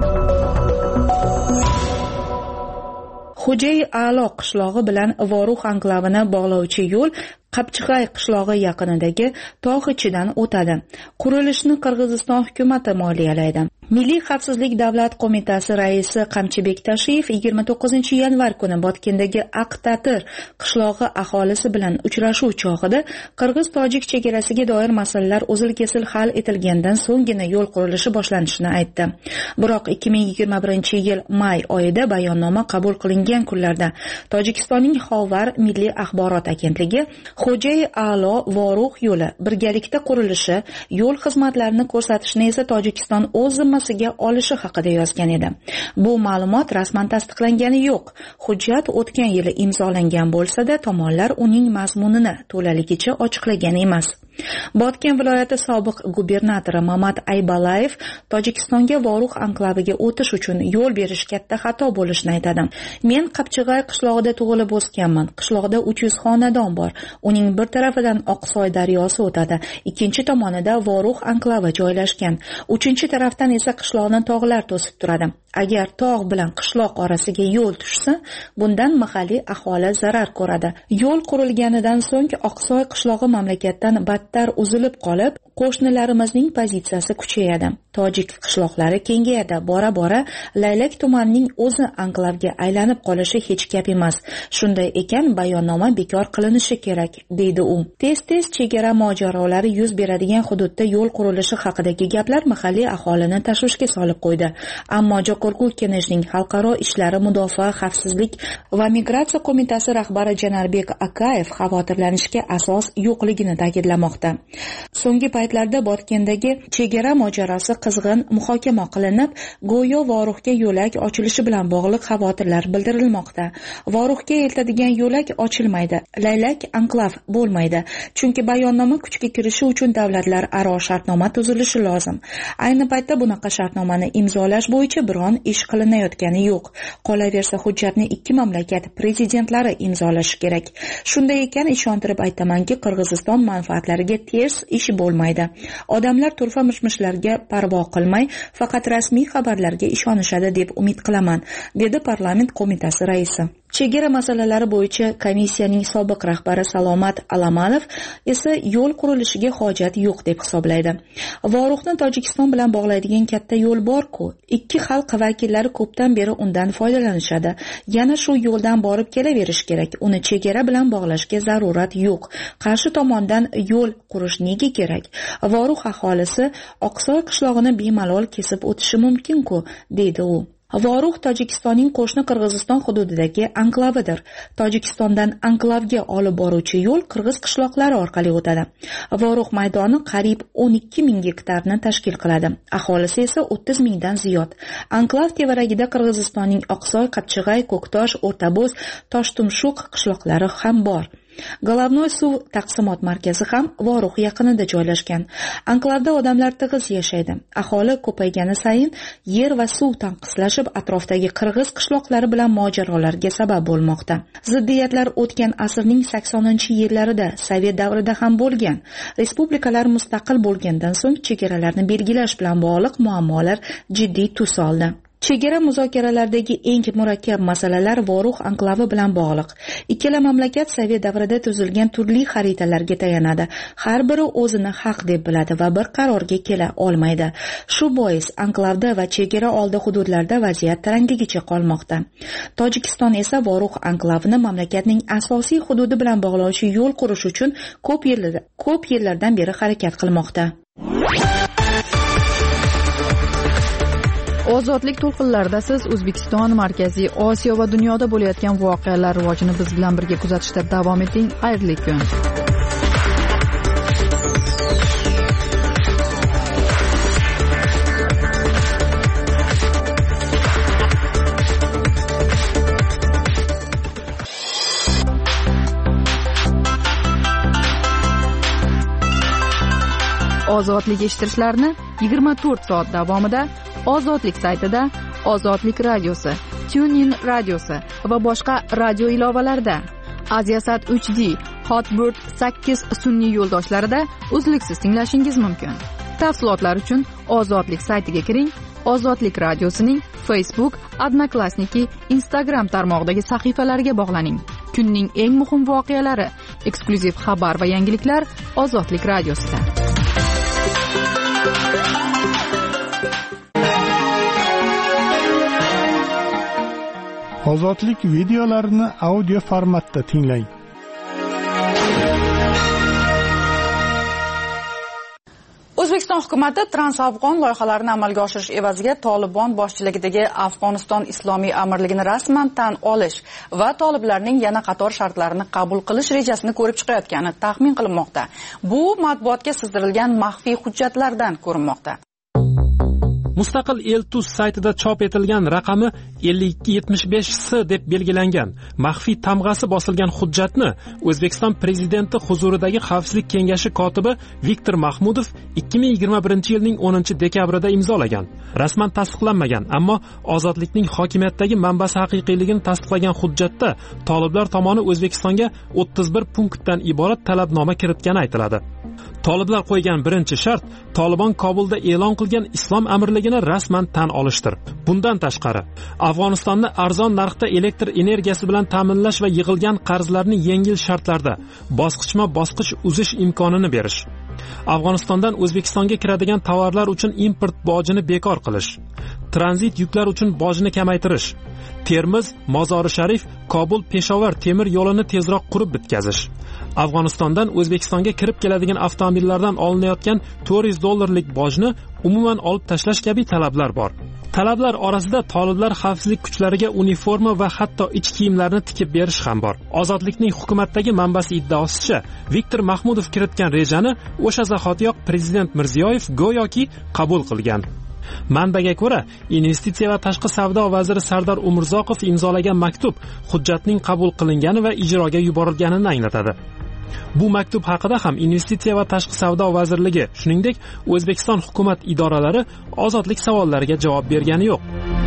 Speaker 9: Xo'jay A'lo qishlog'i bilan Voruh anklavini bog'lovchi yo'l Qapchig'ay qishlog'i yaqinidagi tog' ichidan o'tadi. Qurilishni Qirg'iziston hukumati moliyalaydi. Milliy xavfsizlik davlat qo'mitasi raisi Qamchibek Tashiyev 29-yanvar kuni Botkendagi Aqtatir qishlog'i aholisi bilan uchrashuv chog'ida Qirg'iz-Tojik chegarasiga doir masalalar uzil-kesil hal etilgandan so'nggina yo'l qurilishi boshlanishini aytdi. Biroq 2021-yil may oyida bayonnoma qabul qilingan kunlarda Tojikistonning Xovar milliy axborot agentligi Xo'jay A'lo Voruh yo'li birgalikda qurilishi, yo'l xizmatlarini ko'rsatishni esa Tojikiston o'z zimmasiga olishi haqida yozgan edi. Bu ma'lumot rasman tasdiqlangani yo'q. Hujjat o'tgan yili imzolangan bo'lsa-da, tomonlar uning mazmunini to'laligicha ochiqlagan emas. Botken viloyati sobiq gubernatori Mamat Aybalayev Tojikistonga Voruh anklaviga o'tish uchun yo'l berish katta xato bo'lishini aytadi. Men Qapchig'ay qishlog'ida tug'ilib o'sganman. Qishloqda 300 xonadon bor. Uning bir tarafidan Oqsoy daryosi o'tadi, ikkinchi tomonida Voruh anklavi joylashgan. Uchinchi tarafdan esa qishloqni tog'lar to'sib turadi. Agar tog' bilan qishloq orasiga yo'l tushsa, bundan mahalliy aholi zarar ko'radi. Yo'l qurilganidan so'ng Oqsoy qishlog'i mamlakatdan battar uzilib qolib, qo'shnilarimizning pozitsiyasi kuchayadi. Tojik qishloqlari kengayadi. Bora-bora Laylak tumanining o'zi anklavga aylanib qolishi hech gap emas. Shunday ekan, bayonnoma bekor qilinishi kerak, deydi u. Tez-tez chegara mojarolari yuz beradigan hududda yo'l qurilishi haqidagi gaplar mahalliy aholini tashvishga solib qo'ydi. Ammo Jo'qorg'u Keneshning xalqaro ishlari mudofaa, xavfsizlik va migratsiya qo'mitasi rahbari Janarbek Akayev xavotirlanishga asos yo'qligini ta'kidlamoqda. So'nggi paytlarda Botkendagi chegara mojarosi qizg'in muhokama qilinib, go'yo Voruhga yo'lak ochilishi bilan bog'liq xavotirlar bildirilmoqda. Voruhga eltadigan yo'lak ochilmaydi, Laylak anklav bo'lmaydi. Chunki bayonnoma kuchga kirishi uchun davlatlar aro shartnoma tuzilishi lozim. Ayni paytda bunaqa shartnomani imzolash bo'yicha biron ish qilinayotgani yo'q. Qolaversa, hujjatni ikki mamlakat prezidentlari imzolashi kerak. Shunday ekan, ishontirib aytamanki, Qirg'iziston manfaatlariga ters ish bo'lmaydi. Odamlar turfa mishmishlarga parvo qilmay, faqat rasmiy xabarlarga ishonishadi deb umid qilaman, dedi parlament qo'mitasi raisi. Chegara masalalari bo'yicha komissiyaning sobiq rahbari Salomat Alamanov esa yo'l qurilishiga hojat yo'q deb hisoblaydi. Voruhni Tojikiston bilan bog'laydigan katta yo'l bor-ku. Ikki xalq vakillari ko'pdan beri undan foydalanishadi. Yana shu yo'ldan borib kelaverish kerak. Uni chegara bilan bog'lashga zarurat yo'q. Qarshi tomondan yo'l qurish nega kerak? Voruh aholisi Oqsoy qishlog'ini bemalol kesib o'tishi mumkin-ku, deydi u. Voruh Tojikistonning qo'shni Qirg'iziston hududidagi anklavidir. Tojikistondan anklavga olib boruvchi yo'l qirg'iz qishloqlari orqali o'tadi. Voruh maydoni qariyb 12 ming gektarni tashkil qiladi. Aholisi esa 30 mingdan ziyod. Anklav tevaragida Qirg'izistonning Oqsoy, Qapchig'ay, Ko'ktosh, O'rtaboz, Toshtumshuq qishloqlari ham bor. Головной suv taqsimot markazi ham Voruh yaqinida joylashgan. Anklavda odamlar tig'iz yashaydi. Aholi ko'paygani sayin yer va suv tanqislashib, atrofdagi qirg'iz qishloqlari bilan mojarolarga sabab bo'lmoqda. Ziddiyatlar o'tgan asrning 80-yillarida, Sovet davrida ham bo'lgan. Respublikalar mustaqil bo'lgandan so'ng chegaralarni belgilash bilan bog'liq muammolar jiddiy tus oldi. Chegara muzokaralaridagi eng murakkab masalalar Voruh anklavi bilan bog'liq. Ikkala mamlakat sovet davrida tuzilgan turli xaritalarga tayanadi. Har biri o'zini haq deb biladi va bir qarorga kela olmaydi. Shu bois anklavda va chegara oldi hududlarda vaziyat tarangligicha qolmoqda. Tojikiston esa Voruh anklavini mamlakatning asosiy hududi bilan bog'lovchi yo'l qurish uchun ko'p yillardan beri harakat qilmoqda.
Speaker 1: Ozodlik to'lqinlarida siz O'zbekiston, Markaziy Osiyo va dunyoda bo'layotgan voqealar rivojini biz bilan birga kuzatishda davom eting. Xayrli kun. Ozodlik eshittirishlarni 24 soat davomida Ozodlik saytida, Ozodlik radiosi, TuneIn radiosi va boshqa radio ilovalarida, Aziasat 3D, Hotbird 8 sun'iy yo'ldoshlarida uzluksiz tinglashingiz mumkin. Tafsilotlar uchun Ozodlik saytiga kiring. Ozodlik radiosining Facebook, Odnoklassniki, Instagram tarmog'idagi sahifalariga bog'laning. Kunning eng muhim voqealari, eksklyuziv xabar va yangiliklar Ozodlik radiosida.
Speaker 2: Ozodlik videolarini audio formatda tinglang.
Speaker 1: O'zbekiston hukumati transafg'on loyihalarini amalga oshirish evaziga Tolibon boshchiligidagi Afg'oniston Islomiy Amirligini rasman tan olish va toliblarning yana qator shartlarini qabul qilish rejasini ko'rib chiqayotgani taxmin qilinmoqda. Bu matbuotga sizdirilgan maxfiy hujjatlardan ko'rinmoqda.
Speaker 6: Mustaqil Eltuz saytida chop etilgan raqami 5275S deb belgilangan maxfiy tamg'asi bosilgan hujjatni O'zbekiston prezidenti huzuridagi Xavfsizlik kengashi kotibi Viktor Mahmudov 2021-yilning 10-dekabrida imzolagan. Rasman tasdiqlanmagan, ammo Ozodlikning hokimiyatdagi manbasi haqiqiyligini tasdiqlagan hujjatda toliblar tomoni O'zbekistonga 31 punktdan iborat talabnoma kiritgani aytiladi. Toliblar qo'ygan birinchi shart Tolibon Kobulda e'lon qilgan islom amirligini rasman tan olishdir. Bundan tashqari, Afg'onistonni arzon narxda elektr energiyasi bilan ta'minlash va yig'ilgan qarzlarni yengil shartlarda bosqichma-bosqich uzish imkonini berish. Afg'onistondan O'zbekistonga kiradigan tovarlar uchun import bojini bekor qilish. Tranzit yuklar uchun bojni kamaytirish. Termiz, Mozori Sharif, Kobul, Peshovar temir yo'lini tezroq qurib bitkazish. Afg'onistondan O'zbekistonga kirib keladigan avtomobillardan olinayotgan $400 bojni umuman olib tashlash kabi talablar bor. Talablar orasida toliblar xavfsizlik kuchlariga uniforma va hatto ich kiyimlarni tikib berish ham bor. Ozodlikning hukumatdagi manbasi iddaosicha, Viktor Mahmudov kiritgan rejani o'sha zahotiyoq prezident Mirziyoyev go'yoki qabul qilgan. Manbaga ko'ra, investitsiya va tashqi savdo vaziri Sardor Umurzoqov imzolagan maktub hujjatning qabul qilingani va ijroga yuborilganini anglatadi. Bu maktub haqida ham investitsiya va tashqi savdo vazirligi, shuningdek, O'zbekiston hukumat idoralari ozodlik savollariga javob bergani yo'q.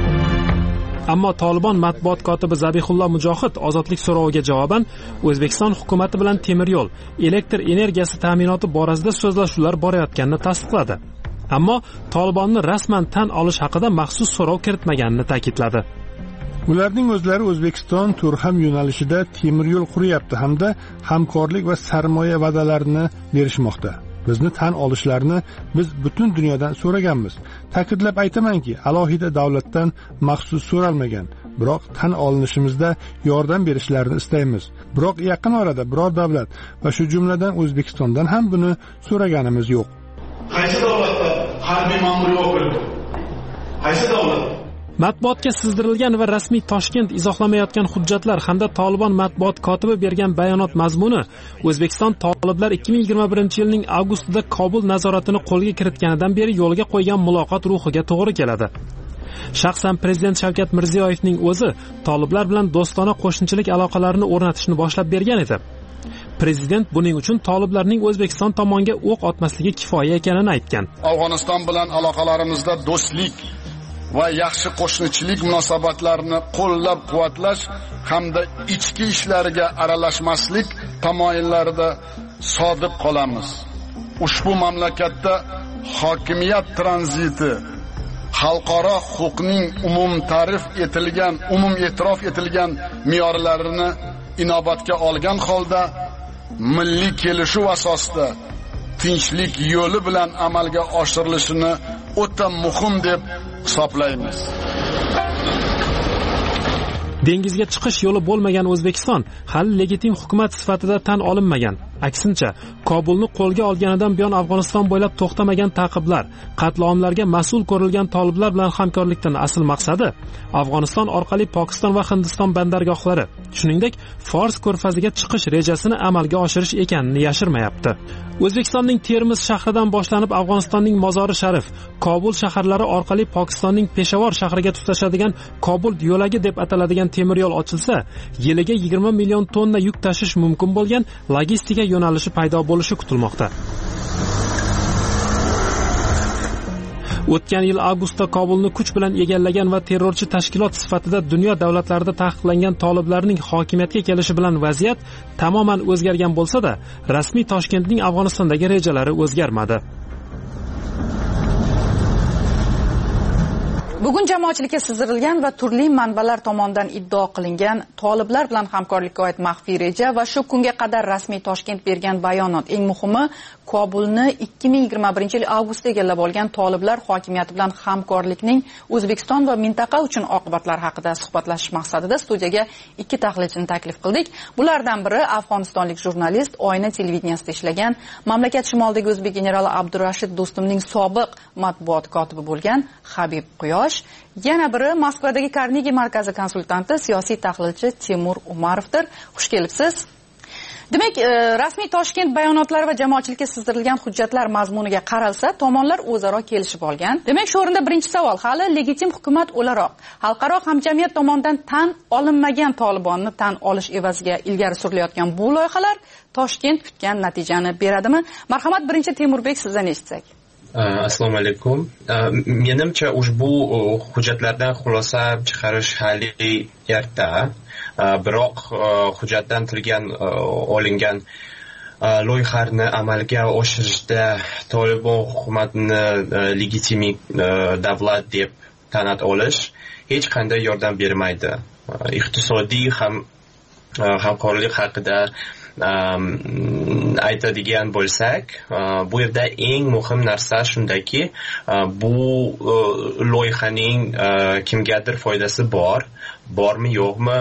Speaker 6: Ammo Tolibon matbuot kotibi Zabihullo Mujohid ozodlik so'roviga javoban O'zbekiston hukumati bilan temir yo'l, elektr energiyasi ta'minoti borasida so'zlashuvlar borayotganini tasdiqladi. Ammo Tolibonni rasman tan olish haqida maxsus so'rov kiritmaganini ta'kidladi.
Speaker 2: Ularning o'zlari O'zbekiston Turham yo'nalishida temir yo'l quryapti hamda hamkorlik va sarmoya va'dalarini berishmoqda. Bizni tan olishlarini biz butun dunyodan so'raganmiz. Ta'kidlab aytamanki, alohida davlatdan maxsus so'ralmagan. Biroq tan olinishimizda yordam berishlarini istaymiz. Biroq yaqin orada biror davlat va shu jumladan O'zbekistondan ham buni so'raganimiz yo'q.
Speaker 10: Qaysi davlatda harbiy ma'muriy o'qildi? Qaysi davlat?
Speaker 6: Matbuotga sizdirilgan va rasmiy Toshkent izohlamayotgan hujjatlar hamda Tolibon matbuot kotibi bergan bayonot mazmuni O'zbekiston toliblar 2021-yilning avgustida Kobul nazoratini qo'lga kiritganidan beri yo'lga qo'ygan muloqot ruhiga to'g'ri keladi. Shaxsan prezident Shavkat Mirziyoyevning o'zi toliblar bilan do'stona qo'shnichilik aloqalarini o'rnatishni boshlab bergan edi. Prezident buning uchun toliblarning O'zbekiston tomoniga o'q otmasligi kifoya ekanini aytgan.
Speaker 10: Afg'oniston bilan aloqalarimizda do'stlik va yaxshi qo'shnichilik munosabatlarini qo'llab-quvvatlash hamda ichki ishlariga aralashmaslik tamoyillarida sodiq qolamiz. Ushbu mamlakatda hokimiyat tranziti
Speaker 11: xalqaro huquqning umum e'tirof etilgan me'yorlarini inobatga olgan holda milliy kelishuv asosida tinchlik yo'li bilan amalga oshirilishini o'ta muhim deb hisoblaymiz.
Speaker 6: Dengizga chiqish yo'li bo'lmagan O'zbekiston hali legitim hukumat sifatida tan olinmagan. Aksincha, Kobulni qo'lga olganidan buyon Afg'oniston bo'ylab to'xtamagan ta'qiblar, qatl-omlarga mas'ul ko'rilgan toliblar bilan hamkorlikdan asl maqsadi Afg'oniston orqali Pokiston va Hindiston bandargohlari, shuningdek, Fors ko'rfaziga chiqish rejasini amalga oshirish ekanini yashirmayapti. O'zbekistonning Termiz shahridan boshlanib Afg'onistonning Mozori Sharif, Kobul shaharlari orqali Pokistonning Peshavor shahriga tutashadigan Kobul yo'lagi deb ataladigan temir yo'l ochilsa, yiliga 20 million tonna yuk tashish mumkin bo'lgan logistika yo'nalishi paydo bo'lishi kutilmoqda. O'tgan yil avgustda Kobulni kuch bilan egallagan va terrorchi tashkilot sifatida dunyo davlatlarida taqiqlangan toliblarning hokimiyatga kelishi bilan vaziyat tamoman o'zgargan bo'lsa-da, rasmiy Toshkentning Afg'onistondagi rejalari o'zgarmadi.
Speaker 1: Bugun jamoatchilikka sizdirilgan va turli manbalar tomonidan iddao qilingan toliblar bilan hamkorlikka oid maxfiy reja va shu kunga qadar rasmiy Toshkent bergan bayonot, eng muhimi Kobulni 2021-yil avgustda egallab olgan toliblar hokimiyati bilan hamkorlikning O'zbekiston va mintaqa uchun oqibatlari haqida suhbatlashish maqsadida studiyaga 2 tahlilchini taklif qildik. Bulardan biri afg'onistonlik jurnalist, Oyna televideniyasida ishlagan, mamlakat shimolidagi o'zbek generali Abdurashid Do'stumning sobiq matbuot kotibi bo'lgan Habib Quyosh. Yana biri Moskvadagi Carnegie markazi konsultanti, siyosiy tahlilchi Timur Umarovdir. Xush kelibsiz. Demak, rasmiy Toshkent bayonotlari va jamoatchilikka sizdirilgan hujjatlar mazmuniga qaralsa, tomonlar o'zaro kelishib olgan. Demak, shu o'rinda birinchi savol, hali legitim hukumat o'laroq xalqaro hamjamiyat tomonidan tan olinmagan Tolibonni tan olish evaziga ilgari surilayotgan bu loyihalar Toshkent kutgan natijani beradimi? Marhamat, birinchi Temurbek, sizdan eshitsak.
Speaker 12: Assalomu alaykum. Menimcha ushbu hujjatlardan xulosa chiqarish hali erta. Biroq hujjatdan tilgan olingan loyihalarni amalga oshirishda Tolibon hukumatini legitim davlat deb tan olish hech qanday yordam bermaydi. Iqtisodiy hamkorlik haqida aytadigan bo'lsak, bu yerda eng muhim narsa shundaki, bu loyihaning kimgadir foydasi bormi yo'qmi,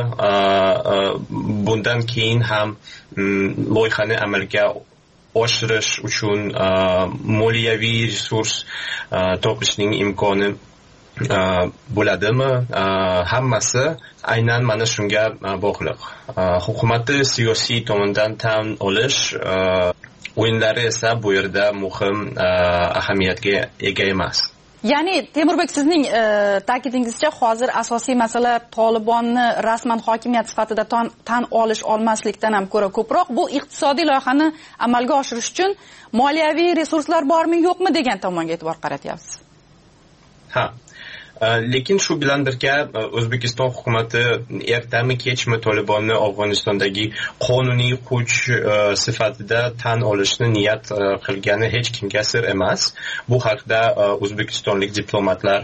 Speaker 12: bundan keyin ham loyihani amalga oshirish uchun moliyaviy resurs topishning imkoni bo'ladimi? Hammasi aynan mana shunga bog'liq. Hukumatni siyosiy tomondan tan olish o'yinlari esa bu yerda muhim ahamiyatga ega emas.
Speaker 1: Ya'ni Temurbek, sizning ta'kidingizcha hozir asosiy masala Tolibonni rasman hokimiyat sifatida tan olish olmaslikdan ham ko'ra ko'proq bu iqtisodiy loyihani amalga oshirish uchun moliyaviy resurslar bormi yo'qmi degan tomonga e'tibor qaratyapsiz.
Speaker 12: Ha. Lekin shu bilan birga O'zbekiston hukumati ertami kechmi Tolibonni Afg'onistondagi qonuniy kuch sifatida tan olishni niyat qilgani hech kimga sir emas. Bu haqda o'zbekistonlik diplomatlar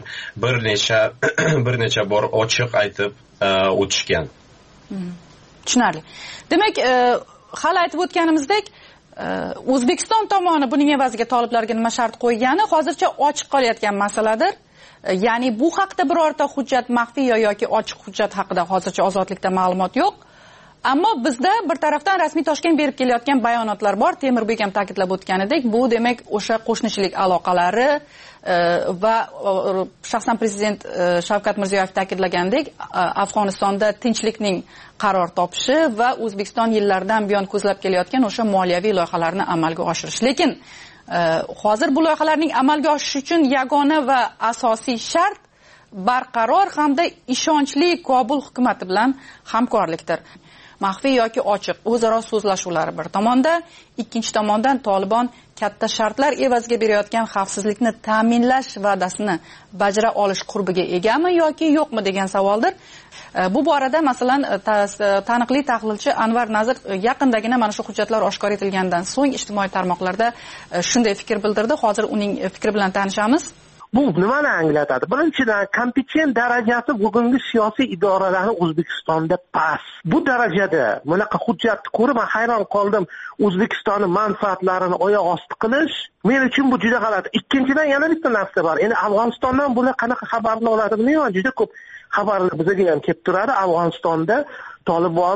Speaker 12: bir necha bor ochiq aytib o'tishgan.
Speaker 1: Tushunarli. Demak, hali aytib o'tganimizdek, O'zbekiston tomoni buning evaziga toliblarga nima shart qo'ygani hozircha ochiq qolayotgan masaladir. Ya'ni bu haqda birorta hujjat maxfiy yoki ochiq hujjat haqida hozircha ozodlikda ma'lumot yo'q. Ammo bizda bir tarafdan rasmiy Toshkent berib kelayotgan bayonotlar bor. Temurbek ham ta'kidlab o'tganidek, bu demak o'sha qo'shnichilik aloqalari va shaxsan prezident Shavkat Mirziyoyev ta'kidlagandek, Afg'onistonda tinchlikning qaror topishi va O'zbekiston yillardan buyon ko'zlab kelayotgan o'sha moliyaviy loyihalarni amalga oshirish. Lekin hozir bu loyihalarning amalga oshishi uchun yagona va asosiy shart barqaror hamda ishonchli Kobul hukumati bilan hamkorlikdir. Maxfiy yoki ochiq o'zaro so'zlashuvlari bir tomonda, ikkinchi tomondan Tolibon katta shartlar evaziga berayotgan xavfsizlikni ta'minlash va'dasini bajara olish qurbiga egami yoki yo'qmi degan savoldir. Bu borada masalan taniqli tahlilchi Anvar Nazir yaqindagina mana shu hujjatlar oshkor etilgandan so'ng ijtimoiy tarmoqlarda shunday fikr bildirdi. Hozir uning fikri bilan tanishamiz.
Speaker 13: Bu nimani anglatadi? Birinchidan, kompetent darajasi bugungi siyosiy idoralarning O'zbekistonda past. Bu darajada bunaqa hujjatni ko'rib men hayron qoldim. O'zbekistonning manfaatlarini oyoq osti qilish men uchun bu juda g'alati. Ikkinchidan yana bitta narsa bor. Endi Afg'onistondan bular qanaqa xabarni oladi bilmayman. Juda ko'p xabarlar bizga ham kelib turadi. Afg'onistonda Tolibon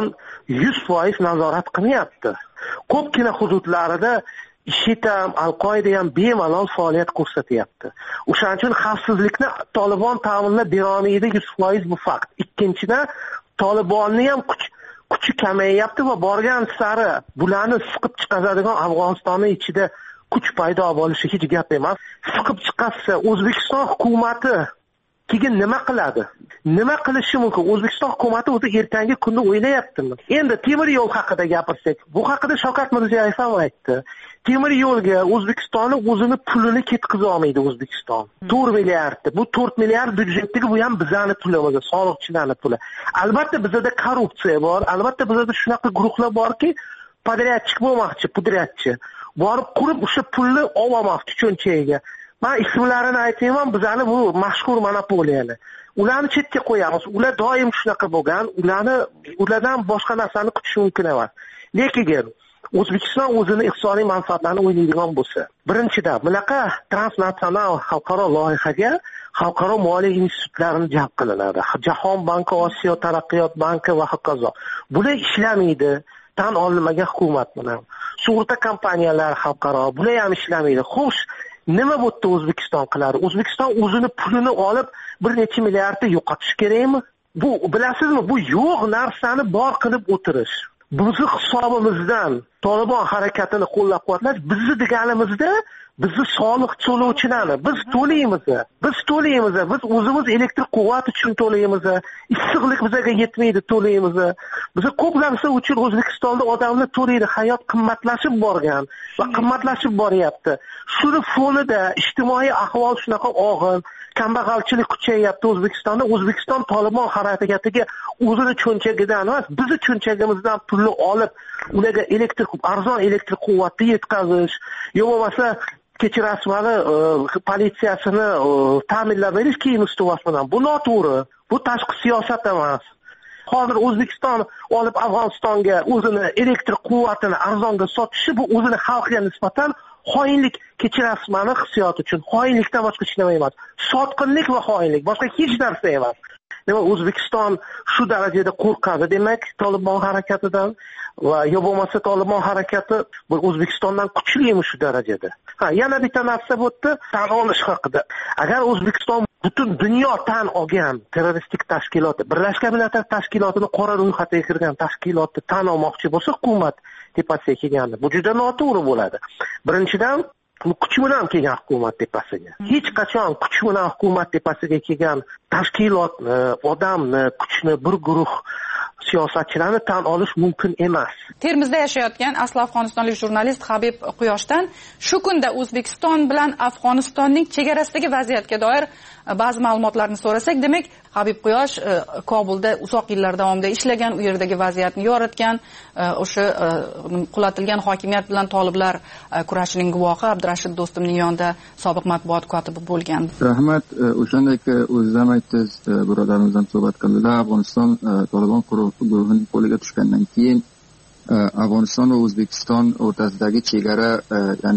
Speaker 13: 100% nazorat qilmayapti. Ko'pgina hududlarida IShID ham, Al-Qoida ham bemalol faoliyat ko'rsatyapti. O'shaning uchun xavfsizlikni Tolibon ta'minlab bera olmaydi 100% bu fakt. Ikkinchidan, Tolibonning ham kuchi kamayyapti va borgan sari bularni siqib chiqazadigan Afg'onistonning ichida kuch paydo bo'lishi hech gap emas. Siqib chiqarsa O'zbekiston hukumati keyin nima qiladi? Nima qilishi mumkin? O'zbekiston hukumati o'zi ertangi kunni o'ylayaptimi? Endi temir yo'l haqida gapirsak, bu haqida Shavkat Mirziyoyev ham aytdi. Temir yo'lga O'zbekistonning o'zini pulini ketkiza olmaydi O'zbekiston. 4 milliard. Bu 4 milliard byudjetdagi bu ham bizning pulimiz, soliqchilarning puli. Albatta bizda korrupsiya bor, albatta bizda shunaqa guruhlar borki, podryadchik bo'lmoqchi, pudryadchi. Borib qurib o'sha pulni olmoqchi cho'nchagiga. Men ismlarini aytmayman, bizani bu mashhur monopoliyalar. Ularni chetga qo'yamiz. Ular doim shunaqa bo'lgan, ulardan boshqa narsani kutish mumkin emas. Lekin O'zbekiston o'zini iqtisodiy manfaatlarini o'ylaydigan bo'lsa, birinchidan, bunaqa transnatsional xalqaro loyihaga xalqaro moliya institutlarini jalb qilinadi. Jahon banki, Osiyo taraqqiyot banki va hokazo. Bular ishlamaydi. Tan olinmagan hukumat bilan. Sug'urta kompaniyalari xalqaro, bular ham ishlamaydi. Xo'sh, nima bo'tdi O'zbekiston qiladi? O'zbekiston o'zini pulini olib bir necha milliardni yo'qotish kerakmi? Bu bilasizmi, bu yo'q narsani bor qilib o'tirish. Bizni hisobimizdan Tolibon harakatini qo'llab-quvvatlash bizni deganimizda bizni soliq to'lovchilarni biz to'laymiz. Biz o'zimiz elektr quvvat uchun to'laymiz. Issiqlik bizga yetmaydi, to'laymiz. Biz ko'p narsa uchun O'zbekistonda odamlar to'laydi. Hayot qimmatlashib borgan va qimmatlashib boryapti. Shuni fonida ijtimoiy ahvol shunaqa og'ir, kambag'alchilik kuchayapti O'zbekistonda. O'zbekiston Tolibon harakatiga o'zini cho'nchagidan emas, bizni cho'nchagimizdan pulni olib, ularga arzon elektr quvvatni yetkazish, yo bo'lmasa kechirasiz politsiyasini ta'minlab berish keyin ustuvas bilan. Bu noto'g'ri. Bu tashqi siyosat emas. Hozir O'zbekiston olib Afg'onistonga o'zini elektr quvvatini arzonga sotishi bu o'zini xalqiga nisbatan xoinlik, kechirasiz hissiyot uchun. Xoinlikdan boshqa hech nima emas. Sotqinlik va xoinlik, boshqa hech narsa emas. Nima O'zbekiston shu darajada qo'rqadi, demak, Tolibon harakatidan va yo bo'lmasa Tolibon harakati bu O'zbekistondan kuchlimi shu darajada? Yana bitta narsa bo'tdi, tan olish haqida. Agar O'zbekiston butun dunyo tan olgan terroristik tashkilot, Birlashgan Millatlar Tashkilotining qora ro'yxatiga kirgan tashkilotni tan olmoqchi bo'lsa, hukumat tepasiga kelganda bu juda noto'g'ri bo'ladi. Birinchidan, kuch bilan kelgan hukumat tepasiga. Hech qachon kuch bilan hukumat tepasiga kelgan tashkilotni, odamni, kuchni bir guruh siyosatchilarni tan olish mumkin emas.
Speaker 1: Termizda yashayotgan asli afg'onistonlik jurnalist Habib Quyoshdan shu kunda O'zbekiston bilan Afg'onistonning chegarasidagi vaziyatga doir ba'zi ma'lumotlarni so'rasak, demak, Habib Quyosh Kobulda uzoq yillar davomida ishlagan, u yerdagi vaziyatni yoritgan, o'sha qulatilgan hokimiyat bilan toliblar kurashining guvohi Abdurashid Do'stumning yonida sobiq matbuot kotibi bo'lgan.
Speaker 14: Rahmat, o'shandek o'zim aytdingiz, birodarimiz ham suhbat qildilar. Afg'oniston Tolibon guruhining qo'liga tushgandan keyin Afg'oniston va O'zbekiston o'rtasidagi chegara, ya'ni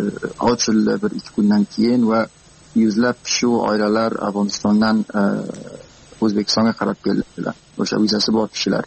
Speaker 14: ochildi bir 2 kundan keyin va yuzlab kishi va oilalar Afg'onistondan O'zbekistonga qarab keldilar. O'sha vizasi bor kishilar.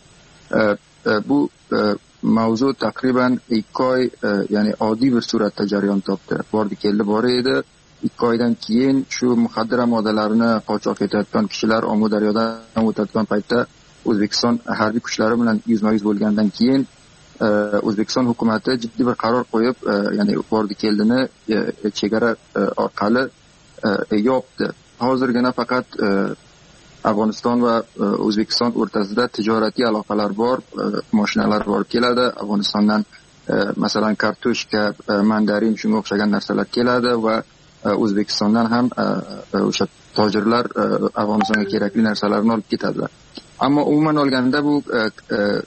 Speaker 14: Bu mavzu taqriban 2 oy, ya'ni oddiy bir suratda jarayon topdi. Bordi keldi bor edi. 2 oydan keyin shu muxaddara moddalarini qochoq etayotgan kishilar Omudaryodan o'tayotgan paytda O'zbekiston harbiy kuchlari bilan yuzma-yuz bo'lgandan keyin O'zbekiston hukumatı jiddiy bir qaror qo'yib, ya'ni bordi keldini chegara orqali yopdi. Hozirgina faqat Afg'oniston va O'zbekiston o'rtasida tijoriy aloqalar bor, mashinalar borib keladi. Afg'onistondan masalan kartoshka, mandarin shunga o'xshagan narsalar keladi va O'zbekistondan ham o'sha tojirlar Afg'onistonga kerakli narsalarni olib ketadilar. Ammo umuman olganda bu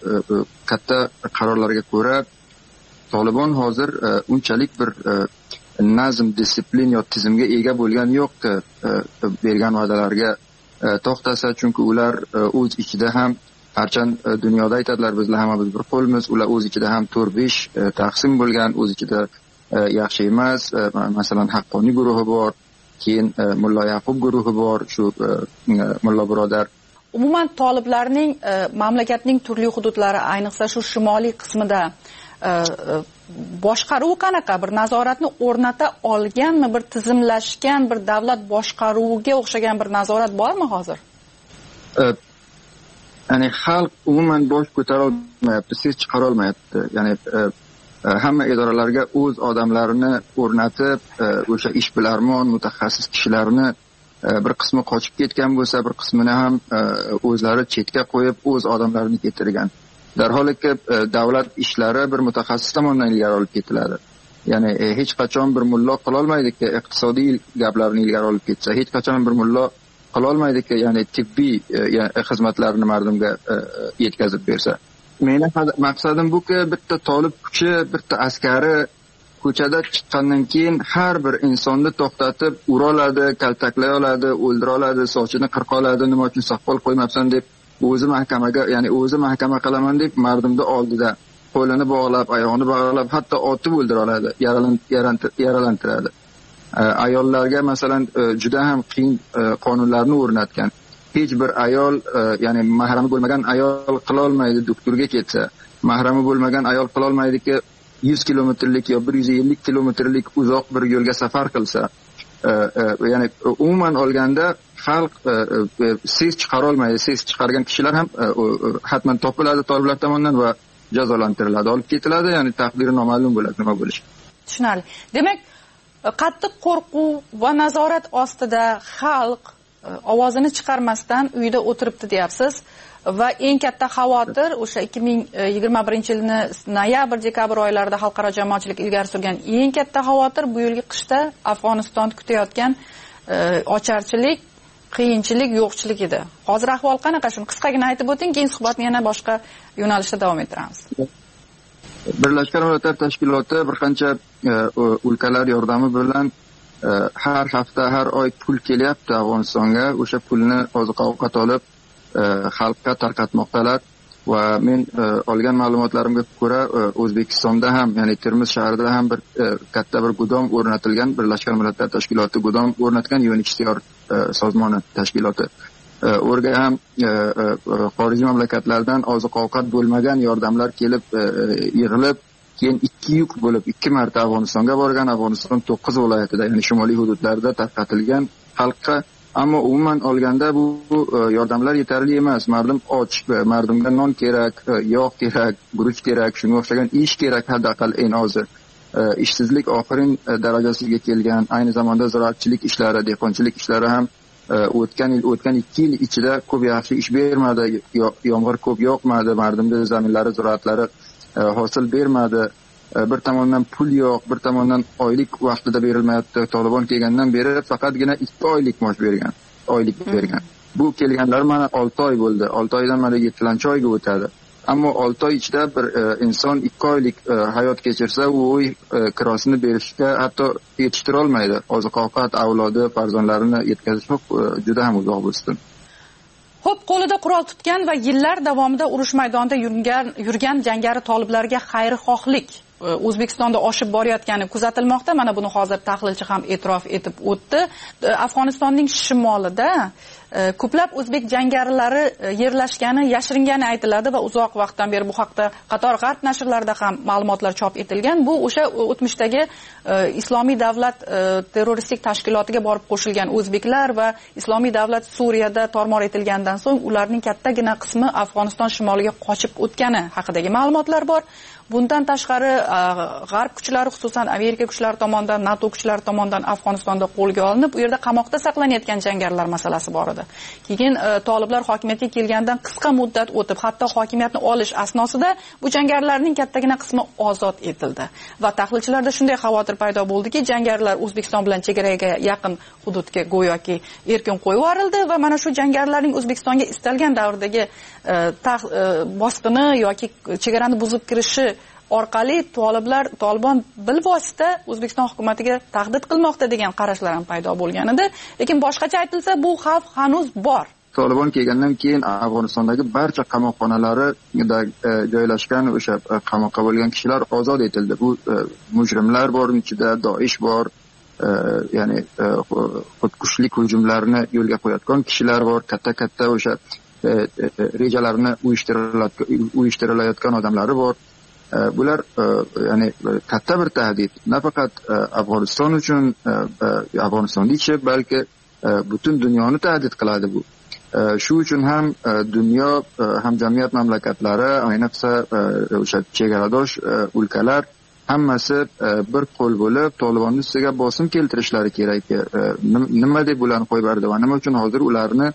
Speaker 14: katta qarorlarga ko'ra Tolibon hozir unchalik bir nazm, disiplin yo tizimga ega bo'lgan yo'qdi bergan va'dalarga to'xtasa, chunki ular o'z ichida ham harchand dunyoda aytadilar bizlar hammamiz bir qo'lmiz, ular o'z ichida ham 4-5 taqsim bo'lgan, o'z ichida yaxshi emas, masalan Haqqoniy guruhi bor, keyin Mullo Yaqub guruhi bor, shu Mullo birodar.
Speaker 1: Umuman toliblarning mamlakatning turli hududlari, ayniqsa shu shimoliy qismida boshqaruv qanaqa, bir nazoratni o'rnata olganmi, bir tizimlashgan bir davlat boshqaruviga o'xshagan bir nazorat bormi hozir?
Speaker 14: Ya'ni xalq umuman bosh ko'tara olmayapti, ses chiqara olmayapti. Ya'ni hamma idoralarga o'z odamlarini o'rnatib, o'sha ishbilarmon, mutaxassis kishilarni bir qismi qochib ketgan bo'lsa, bir qismini ham o'zlari chetga qo'yib, o'z odamlarini keltirgan. Darholiki davlat ishlari bir mutaxassis tomonidan ilgari olib ketiladi. Ya'ni hech qachon bir mullo qila olmaydiki, iqtisodiy gaplarni ilgari olib ketsa, hech qachon bir mullo qila olmaydiki, ya'ni tibbiy xizmatlarni mardumga yetkazib bersa. Meni maqsadim buki, bitta tolib kuchi, bitta askari ko'chada chiqqandan keyin har bir insonni to'xtatib ura oladi, kaltaklay oladi, o'ldira oladi, sochini qirqa oladi, nima uchun soqol qo'ymabsan deb o'zi mahkamaga, ya'ni o'zi mahkama qilaman deb mardumni oldida qo'lini bog'lab, oyog'ini bog'lab, hatto otib o'ldira oladi, yaralantiradi. Ayollarga masalan juda ham qiyin qonunlarni o'rnatgan. Hech bir ayol, ya'ni mahrami bo'lmagan ayol qila olmaydi doktorga ketsa, mahrami bo'lmagan ayol qila olmaydiki 100 kilometrlik yo 150 kilometrlik uzoq bir yo'lga safar qilsa. Ya'ni umuman olganda xalq ses chiqara olmaydi. Ses chiqargan kishilar ham hatman topiladi toliblar tomonidan va jazolantiriladi, olib ketiladi, ya'ni taqdiri noma'lum bo'ladi, nima bo'lishi.
Speaker 1: Tushunarli. Demak, qattiq qo'rquv va nazorat ostida xalq ovozini chiqarmasdan uyda o'tiribdi deyapsiz va eng katta xavotir o'sha 2021-yilni noyabr, dekabr oylarida xalqaro jamoatchilik ilgari surgan eng katta xavotir bu yilgi qishda Afg'oniston kutayotgan ocharchilik, qiyinchilik, yo'qchilik edi. Hozir ahvol qanaqa? Shuni qisqagina aytib o'ting, keyin suhbatni yana boshqa yo'nalishda davom ettiramiz.
Speaker 14: Birlashgan Millatlar Tashkiloti bir qancha o'lkalar yordami bilan har hafta, har oy pul kelyapti Afg'onistonga. O'sha pulni oziq-ovqat olib xalqqa tarqatmoqdalar va men olgan ma'lumotlarimga ko'ra O'zbekistonda ham, ya'ni Termiz shahrida ham bir katta bir gudom o'rnatilgan, Birlashgan Millatlar Tashkiloti gudom o'rnatgan, UNHCR sozmoni tashkiloti. O'rga ham xorijiy mamlakatlardan oziq-ovqat bo'lmagan yordamlar kelib yig'ilib, keyin 2 yuk bo'lib 2 marta Afg'onistonga borgan. Afg'oniston 9 viloyatida, ya'ni shimoliy hududlarda tarqatilgan xalqqa. Ammo umuman olganda bu yordamlar yetarli emas. Mardum och, mardumga non kerak, yog' kerak, guruch kerak, shunga o'xshagan ish kerak, haddaqal eng ozi. Ishsizlik oxirin darajasiga kelgan. Ayni zamonda ziroatchilik ishlari, dehqonchilik ishlari ham o'tgan 2 yil ichida ko'p yaxshi ish bermadi, yomg'ir ko'p yoqmadi, mardumga zaminlari, ziroatlari hosil bermadi. Bir tomondan pul yo'q, bir tomondan oylik vaqtida berilmayapti. Tolibon kelgandan beri faqatgina 2 oylik maosh bergan. Bu kelganlar mana 6 oy bo'ldi. 6 oydan mana 7-oyga o'tadi. Ammo 6 oy ichida bir inson 2 oylik hayot kechirsa, u kirosini berishga hatto yetishtira olmaydi. Oziq-ovqat, avlodi, farzandlarini yetkazish juda ham uzoq bo'lsin.
Speaker 1: Xo'p, qo'lida qurol tutgan va yillar davomida urush maydonida yurgan jangari toliblarga xayrixohlik O'zbekistonda oshib borayotgani kuzatilmoqda. Mana buni hozir tahlilchi ham e'tirof etib o'tdi. Afg'onistonning shimolida ko'plab o'zbek jangarilari yerlashgani, yashiringani aytiladi va uzoq vaqtdan beri bu haqda qator g'arb nashrlarida ham ma'lumotlar chop etilgan. Bu o'sha o'tmishdagi Islomiy davlat terroristik tashkilotiga borib qo'shilgan o'zbeklar va Islomiy davlat Suriyada tormor etilgandan so'ng ularning kattagina qismi Afg'oniston shimoliga qochib o'tgani haqidagi ma'lumotlar bor. Bundan tashqari g'arb kuchlari, xususan Amerika kuchlari tomonidan, NATO kuchlari tomonidan Afg'onistonda qo'lga olinib, u yerda qamoqda saqlanayotgan jangarilar masalasi bor edi. Keyin toliblar hokimiyatga kelgandan qisqa muddat o'tib, hatto hokimiyatni olish asnosida bu jangarilarning kattagina qismi ozod etildi. Va tahlilchilarda shunday xavotir paydo bo'ldiki, jangarilar O'zbekiston bilan chegaraga yaqin hududga go'yoki erkin qo'yib yuborildi va mana shu jangarilarning O'zbekistonga istalgan davrdagi bosqini yoki chegarani buzib kirishi orqali Tolibon bilvosita O'zbekiston hukumatiga tahdid qilmoqda degan qarashlar ham paydo bo'lgan edi. Lekin boshqacha aytilsa, bu xavf hanuz bor.
Speaker 14: Tolibon kelgandan keyin Afg'onistondagi barcha qamoqxonalarida joylashgan o'sha qamoqqa bo'lgan kishilar ozod etildi. Bu mujrimlar bor, ichida Doish bor, ya'ni xudkushlik hujumlarini yo'lga qo'yayotgan kishilar bor, katta o'sha rejalarni uyushtirilayotgan odamlari bor. Bular ya'ni katta bir tahdid, nafaqat Afg'oniston uchun, Afg'onistonda ichi, balki butun dunyoni tahdid qiladi bu. Shu uchun ham dunyo hamjamiyat mamlakatlari, ayniqsa o'sha chegaradosh o'lkalar hammasi bir qo'l bo'lib Tolibonni ustiga bosim keltirishlari kerak. Nima deb ularni qo'yib berdi va nima uchun hozir ularni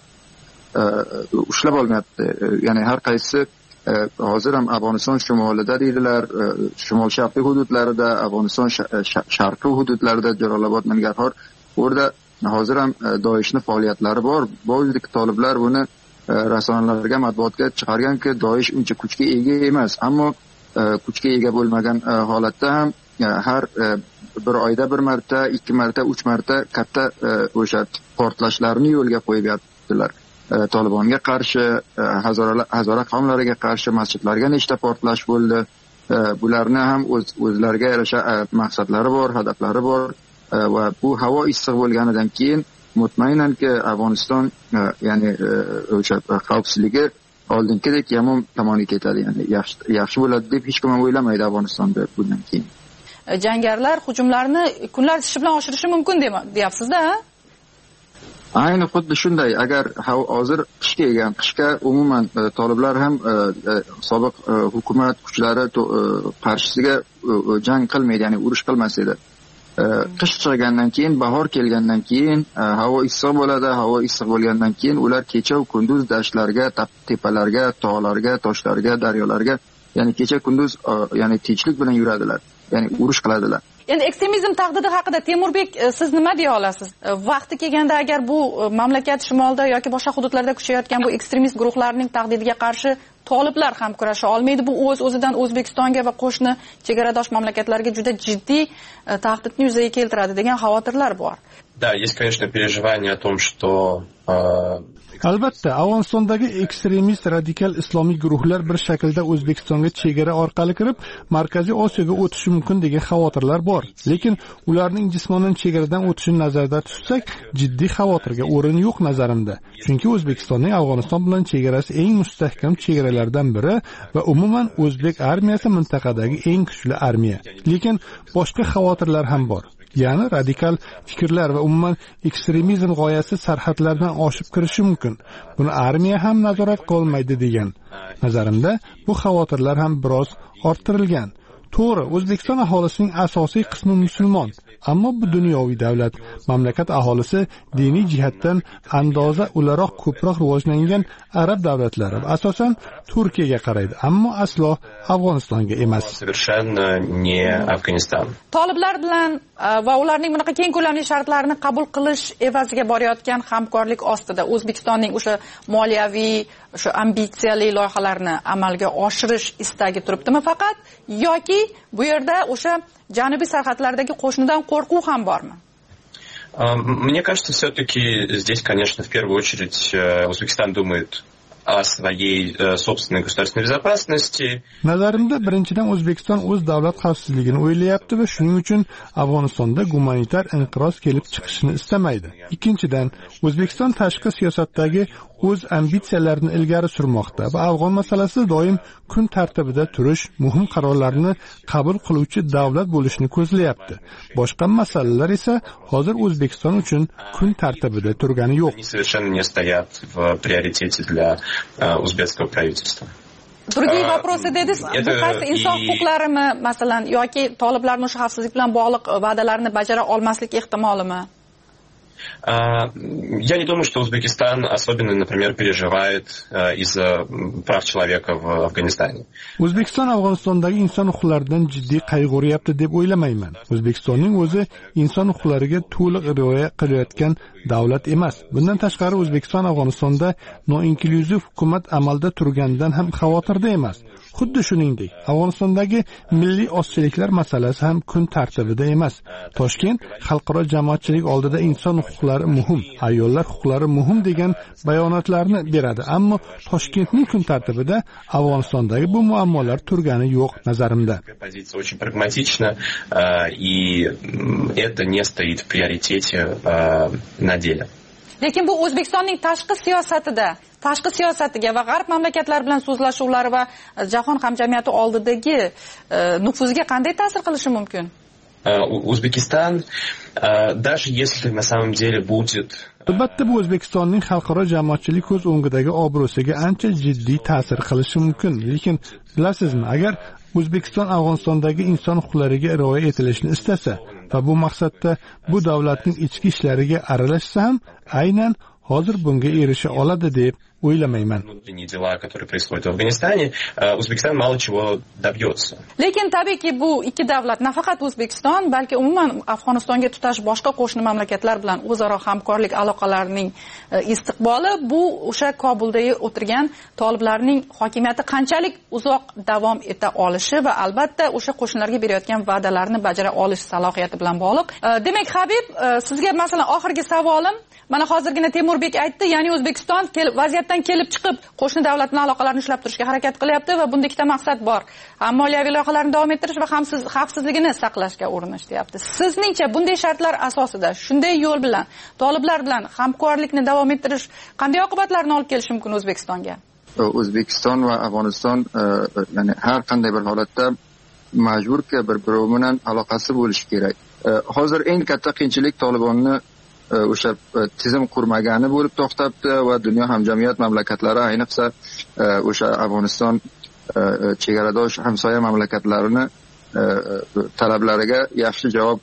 Speaker 14: ushlab olmayapti? Ya'ni har qaysi hozir ham Afg'oniston shimolida deydilar, shimol sharqiy hududlarida, Afg'oniston sharqiy hududlarida, Jalolobod, Nangarhor, o'rda hozir ham Doishning faoliyatlari bor. Bo'ldek toliblar buni rasonalarga, matbuotga chiqarganki, Doish uncha kuchga ega emas, ammo kuchga ega bo'lmagan holatda ham har bir oyda bir marta, 2 marta, 3 marta katta o'sha portlashlarni yo'lga qo'yibdilar. Tolibonga qarshi, Hazora qavmlariga qarshi masjidlarga nechta portlash bo'ldi. Bularni ham o'zlariga yarasha maqsadlari bor, hadaflari bor. Va bu havo issiq bo'lganidan keyin mutmainanki Afg'oniston ya'ni o'sha xavfsizligi oldingidek yomon tomoniga ketadi, ya'ni yaxshi bo'ladi deb hech kim o'ylamaydi Afg'onistonda bundan keyin.
Speaker 1: Jangarilar hujumlarni kunlar ichishi bilan oshirishi mumkin deyapsiz-da?
Speaker 14: Ayni xuddi shunday. Agar hozir qish kelgan, qishga umuman toliblar ham sobiq hukumat kuchlari qarshisiga jang qilmaydi, ya'ni urush qilmas edi. Qish chiqqandan keyin, bahor kelgandan keyin havo issiq bo'ladi. Havo issiq bo'lgandan keyin ular kecha va kunduz dashtlarga, tepalarga, tog'larga, toshlarga, daryolarga, ya'ni kecha kunduz ya'ni tinchlik bilan yuradilar. Ya'ni urush qiladilar.
Speaker 1: Endi ekstremizm tahdidi haqida Temurbek, siz nima deya olasiz? Vaqti kelganda agar bu mamlakat shimolida yoki boshqa hududlarda kuchayotgan bu ekstremist guruhlarning tahdidiga qarshi toliblar ham kurasha olmaydi. Bu o'z-o'zidan O'zbekistonga va qo'shni chegaradosh mamlakatlarga juda jiddiy tahdidni yuzaga keltiradi degan xavotirlar bor.
Speaker 12: Да, есть, конечно, переживания о том, что
Speaker 2: albatta Afg'onistondagi ekstremist radikal islomiy guruhlar bir shaklda O'zbekistonga chegara orqali kirib Markaziy Osiyoga o'tishi mumkin degan xavotirlar bor. Lekin ularning jismonan chegaradan o'tishini nazarda tutsak, jiddiy xavotirga o'rin yo'q nazarimda. Chunki O'zbekistonning Afg'oniston bilan chegarasi eng mustahkam chegaralardan biri va umuman o'zbek armiyasi mintaqadagi eng kuchli armiya. Lekin boshqa xavotirlar ham bor. Ya'ni radikal fikrlar va umuman ekstremizm g'oyasi sarhadlardan oshib kirishi mumkin. Buni armiya ham nazorat qilmaydi degan. Nazarimda bu xavotirlar ham biroz orttirilgan. To'g'ri, O'zbekiston aholisining asosiy qismi musulmon, ammo bu dunyoviy davlat. Mamlakat aholisi diniy jihatdan andoza o'laroq ko'proq rivojlangan arab davlatlari, asosan Turkiyaga qaraydi, ammo aslo Afg'onistonga emas.
Speaker 12: Совершенно не Afg'oniston.
Speaker 1: Toliblar bilan va ularning bunaqa keng ko'lamli shartlarini qabul qilish evaziga borayotgan hamkorlik ostida O'zbekistonning o'sha moliyaviy, o'sha ambitsiyali loyihalarni amalga oshirish istagi turibdimi faqat, yoki bu yerda o'sha janubiy sarhadlardagi qo'shnidan qo'rquv ham bormi?
Speaker 12: Мне кажется, все-таки здесь, конечно, в первую очередь Узбекистан думает о своей собственной государственной безопасности.
Speaker 2: Nazarimda birinchidan O'zbekiston o'z davlat xavfsizligini o'ylayapti va shuning uchun Afg'onistonda gumanitar inqiroz kelib chiqishini istamaydi. Ikkinchidan, O'zbekiston tashqi siyosatdagi o'z ambitsiyalarini ilgari surmoqda va afg'on masalasida doim kun tartibida turish, muhim qarorlarni qabul qiluvchi davlat bo'lishni ko'zlayapti. Boshqa masalalar esa hozir O'zbekiston uchun kun tartibida turgani yo'q.
Speaker 12: Совершенно не стоят в приоритете для узбекского правительства.
Speaker 1: Другие вопросы dedingiz, bu qaysi inson huquqlarimi, masalan, yoki toliblarning o'sha xavfsizlik bilan bog'liq va'dalarni bajara olmaslik ehtimolimi?
Speaker 12: Я не думаю, что Узбекистан особенно, например, переживает из-за прав человека в Афганистане.
Speaker 2: O'zbekiston Afg'onistondagi inson huquqlaridan jiddiy qayg'uryapti deb o'ylamayman. O'zbekistonning o'zi inson huquqlariga to'liq rioya qilayotgan davlat emas. Bundan tashqari O'zbekiston Afg'onistonda noinklyuziv hukumat amalda turganidan ham xavotirda emas. Xuddi shuningdek, Afg'onistondagi milliy ozchiliklar masalasi ham kun tartibida emas. Toshkent xalqaro jamoatchilik oldida inson huquqlari muhim, ayollar huquqlari muhim degan bayonotlarni beradi, ammo Toshkentning kun tartibida Afg'onistondagi bu muammolar turgani yo'q nazarimda.
Speaker 12: Позиция очень прагматична, и это не стоит в приоритете на деле.
Speaker 1: Lekin bu O'zbekistonning tashqi siyosatiga va g'arb mamlakatlar bilan so'zlashuvlari va jahon hamjamiyati oldidagi nufuziga qanday ta'sir qilishi mumkin?
Speaker 12: O'zbekiston, даже если на самом деле будет
Speaker 2: Albatta bu O'zbekistonning xalqaro jamoatchilik ko'z o'ngidagi obro'siga ancha jiddiy ta'sir qilishi mumkin. Lekin bilasizmi, agar O'zbekiston Afg'onistondagi inson huquqlariga rioya etilishini istasa va bu maqsadda bu davlatning ichki ishlariga aralashsa ham aynan hozir bunga erisha oladi deb o'ylamayman.
Speaker 12: Дела, которые происходят в Афганистане, O'zbekiston мало чего добьется.
Speaker 1: Lekin tabiiyki bu ikki davlat, nafaqat O'zbekiston, balki umuman Afg'onistonga tutash boshqa qo'shni mamlakatlar bilan o'zaro hamkorlik aloqalarining istiqboli bu o'sha Kobuldagi o'tirgan toliblarning hokimiyati qanchalik uzoq davom eta olishi va albatta o'sha qo'shnilarga berayotgan va'dalarni bajara olish salohiyati bilan bog'liq. Demak, Habib, sizga masalan oxirgi savolim, mana hozirgina Temurbek aytdi, ya'ni O'zbekiston vaziyatdan kelib chiqib qo'shni davlat bilan aloqalarni ushlab turishga harakat qilyapti va bunda ikkita maqsad bor. Ham moliyaviy loyihalarni davom ettirish va ham xavfsizligini saqlashga urinish deyapti. Sizningcha bunday shartlar asosida shunday yo'l bilan toliblar bilan hamkorlikni davom ettirish qanday oqibatlarni olib kelishi mumkin O'zbekistonga?
Speaker 14: O'zbekiston va Afg'oniston ya'ni har qanday bir holatda majburki bir-biri bilan aloqasi bo'lishi kerak. Hozir eng katta qiyinchilik Tolibonni o'sha tizim qurmagani bo'lib to'xtabdi va dunyo hamjamiyat mamlakatlari ayniqsa o'sha Afg'oniston chegaradosh hamsoya mamlakatlarini talablariga yaxshi javob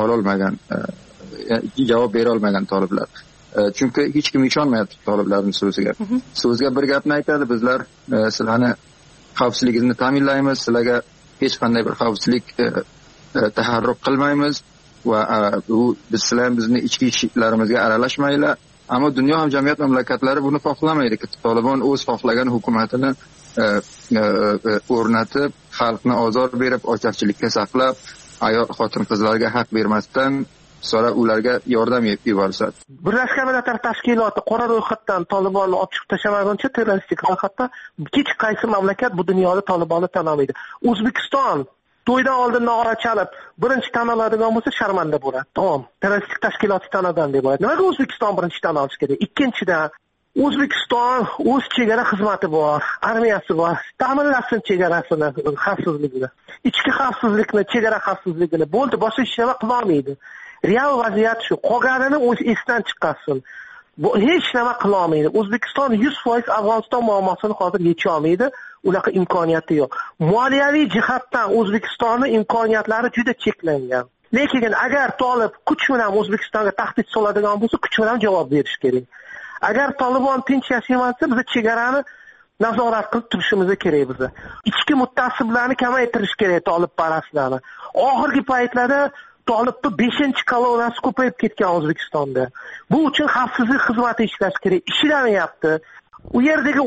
Speaker 14: bera olmagan toliblar. Chunki hech kim ishonmayapti toliblarning so'ziga. So'zga bir gapni aytadi, bizlar sizlarni xavfsizligingizni ta'minlaymiz, sizlarga hech qanday bir xavfsizlik taharruk qilmaymiz va sizlar bizni ichki ishlarimizga aralashmanglar. Ammo dunyo hamjamiyat mamlakatlari buni xohlamaydi. Tolibon o'z xohlagan hukumatini o'rnatib, xalqni ozor berib, ocharchilikka saqlab, ayol xotin-qizlarga haq bermasdan sonra ularga yordam yuborsa.
Speaker 13: Birlashgan Millatlar Tashkiloti qora ro'yxatdan Tolibonni olib chiqib tashlamaguncha terroristik ro'yxatda hech qaysi mamlakat bu dunyoda Tolibonni tan olmaydi. O'zbekiston to'ydan oldin nog'ora chalib, birinchi tan oladigan bo'lsa sharmanda bo'ladi. Tamom. Terroristik tashkilot tan olgan deb bo'ladi. Nimaga O'zbekiston birinchi tan olish kerak? Ikkinchidan, O'zbekiston o'z chegara xizmati bor, armiyasi bor. Ta'minlasin chegarasini, xavfsizligini. Ichki xavfsizlikni, chegara xavfsizligini bo'ldi, boshqa hech nima qila olmaydi. Real vaziyat shu. Qolganini o'zi esdan chiqarsin. Bu hech nima qila olmaydi. O'zbekiston 100% Afg'oniston muammosini hozir yecha olmaydi. Unaqa imkoniyati yo'q. Moliyaviy jihatdan O'zbekistonning imkoniyatlari juda cheklangan. Lekin agar Tolib kuch bilan O'zbekistonga tahdid soladigan bo'lsa, kuch bilan javob berish kerak. Agar Tolibon tinch yashayapsa, biz chegarani nazorat qilib turishimiz kerak biza. Ichki mutaassiblarni kamaytirish kerak Tolib parastlarni. Oxirgi paytlarda Tolibni 5-kolonnasi ko'payib ketgan O'zbekistonda. Bu uchun xavfsizlik xizmati ishlash kerak. Ishlamayapti. U yerdagi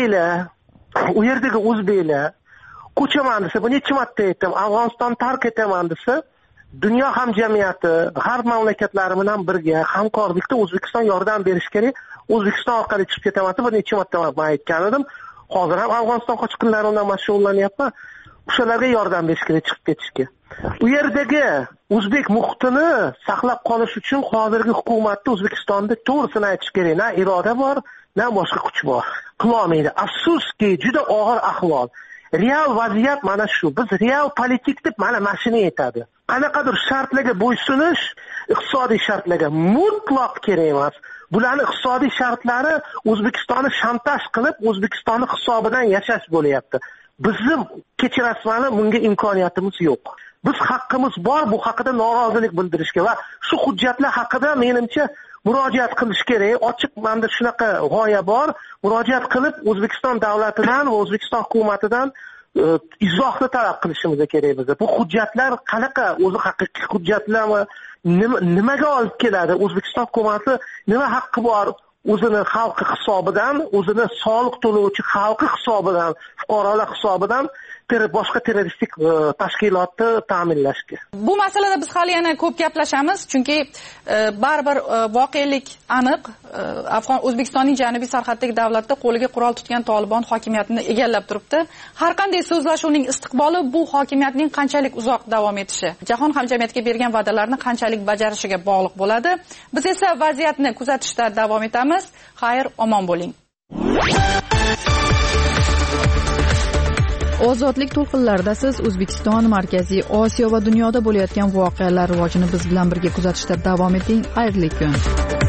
Speaker 13: o'zbeklar ko'chaman desa, bu necha marta aytdim, Afg'oniston tark etaman desa, dunyo hamjamiyati, g'arb mamlakatlari bilan birga hamkorlikda O'zbekiston yordam berish kerak. O'zbekiston orqali chiqib ketaman deb necha marta men aytgan edim. Hozir ham Afg'oniston qochqinlari bilan mashg'ullanyapman. O'shalarga yordam berish kerak chiqib ketishga. U yerdagi o'zbek muhitini saqlab qolish uchun hozirgi hukumatda O'zbekistonda to'g'risini aytish kerak. Na iroda bor, na boshqa kuch bor. Qilolmaydi. Afsuski, juda og'ir ahvol. Real vaziyat mana shu. Biz real politik deb mana shuni aytadi. Qanaqadir shartlarga bo'ysunish, iqtisodiy shartlarga mutlaq kerak emas. Bularning iqtisodiy shartlari O'zbekistonni shantaj qilib, O'zbekistonning hisobidan yashash bo'layapti. Bizim kechirasmani bunga imkoniyatimiz yo'q. Biz haqqimiz bor bu haqida norozilik bildirishga va shu hujjatlar haqida menimcha murojaat qilish kerak. Ochiq menda shunaqa g'oya bor. Murojaat qilib O'zbekiston davlatidan va O'zbekiston hukumatidan izohni talab qilishimiz kerak biz. Bu hujjatlar qanaqa, o'zi haqiqiy hujjatlarmi, nimaga olib keladi? O'zbekiston hukumati nima haqqi bor? o'zini xalqi hisobidan, o'zini soliq to'lovchi xalqi hisobidan, fuqarolar hisobidan boshqa terroristik tashkilotni ta'minlashga.
Speaker 1: Bu masalada biz hali yana ko'p gaplashamiz, chunki baribir voqelik aniq. O'zbekistonning janubiy sarhaddagi davlatda qo'liga qurol tutgan Tolibon hokimiyatini egallab turibdi. Har qanday so'zlashuvning istiqboli bu hokimiyatning qanchalik uzoq davom etishi, jahon hamjamiyatiga bergan va'dalarni qanchalik bajarishiga bog'liq bo'ladi. Biz esa vaziyatni kuzatishda davom etamiz. Xayr, omon bo'ling. Ozodlik to'lqinlarida siz O'zbekiston, Markaziy Osiyo va dunyoda bo'layotgan voqealar rivojini biz bilan birga kuzatishda davom eting. Xayrli kun.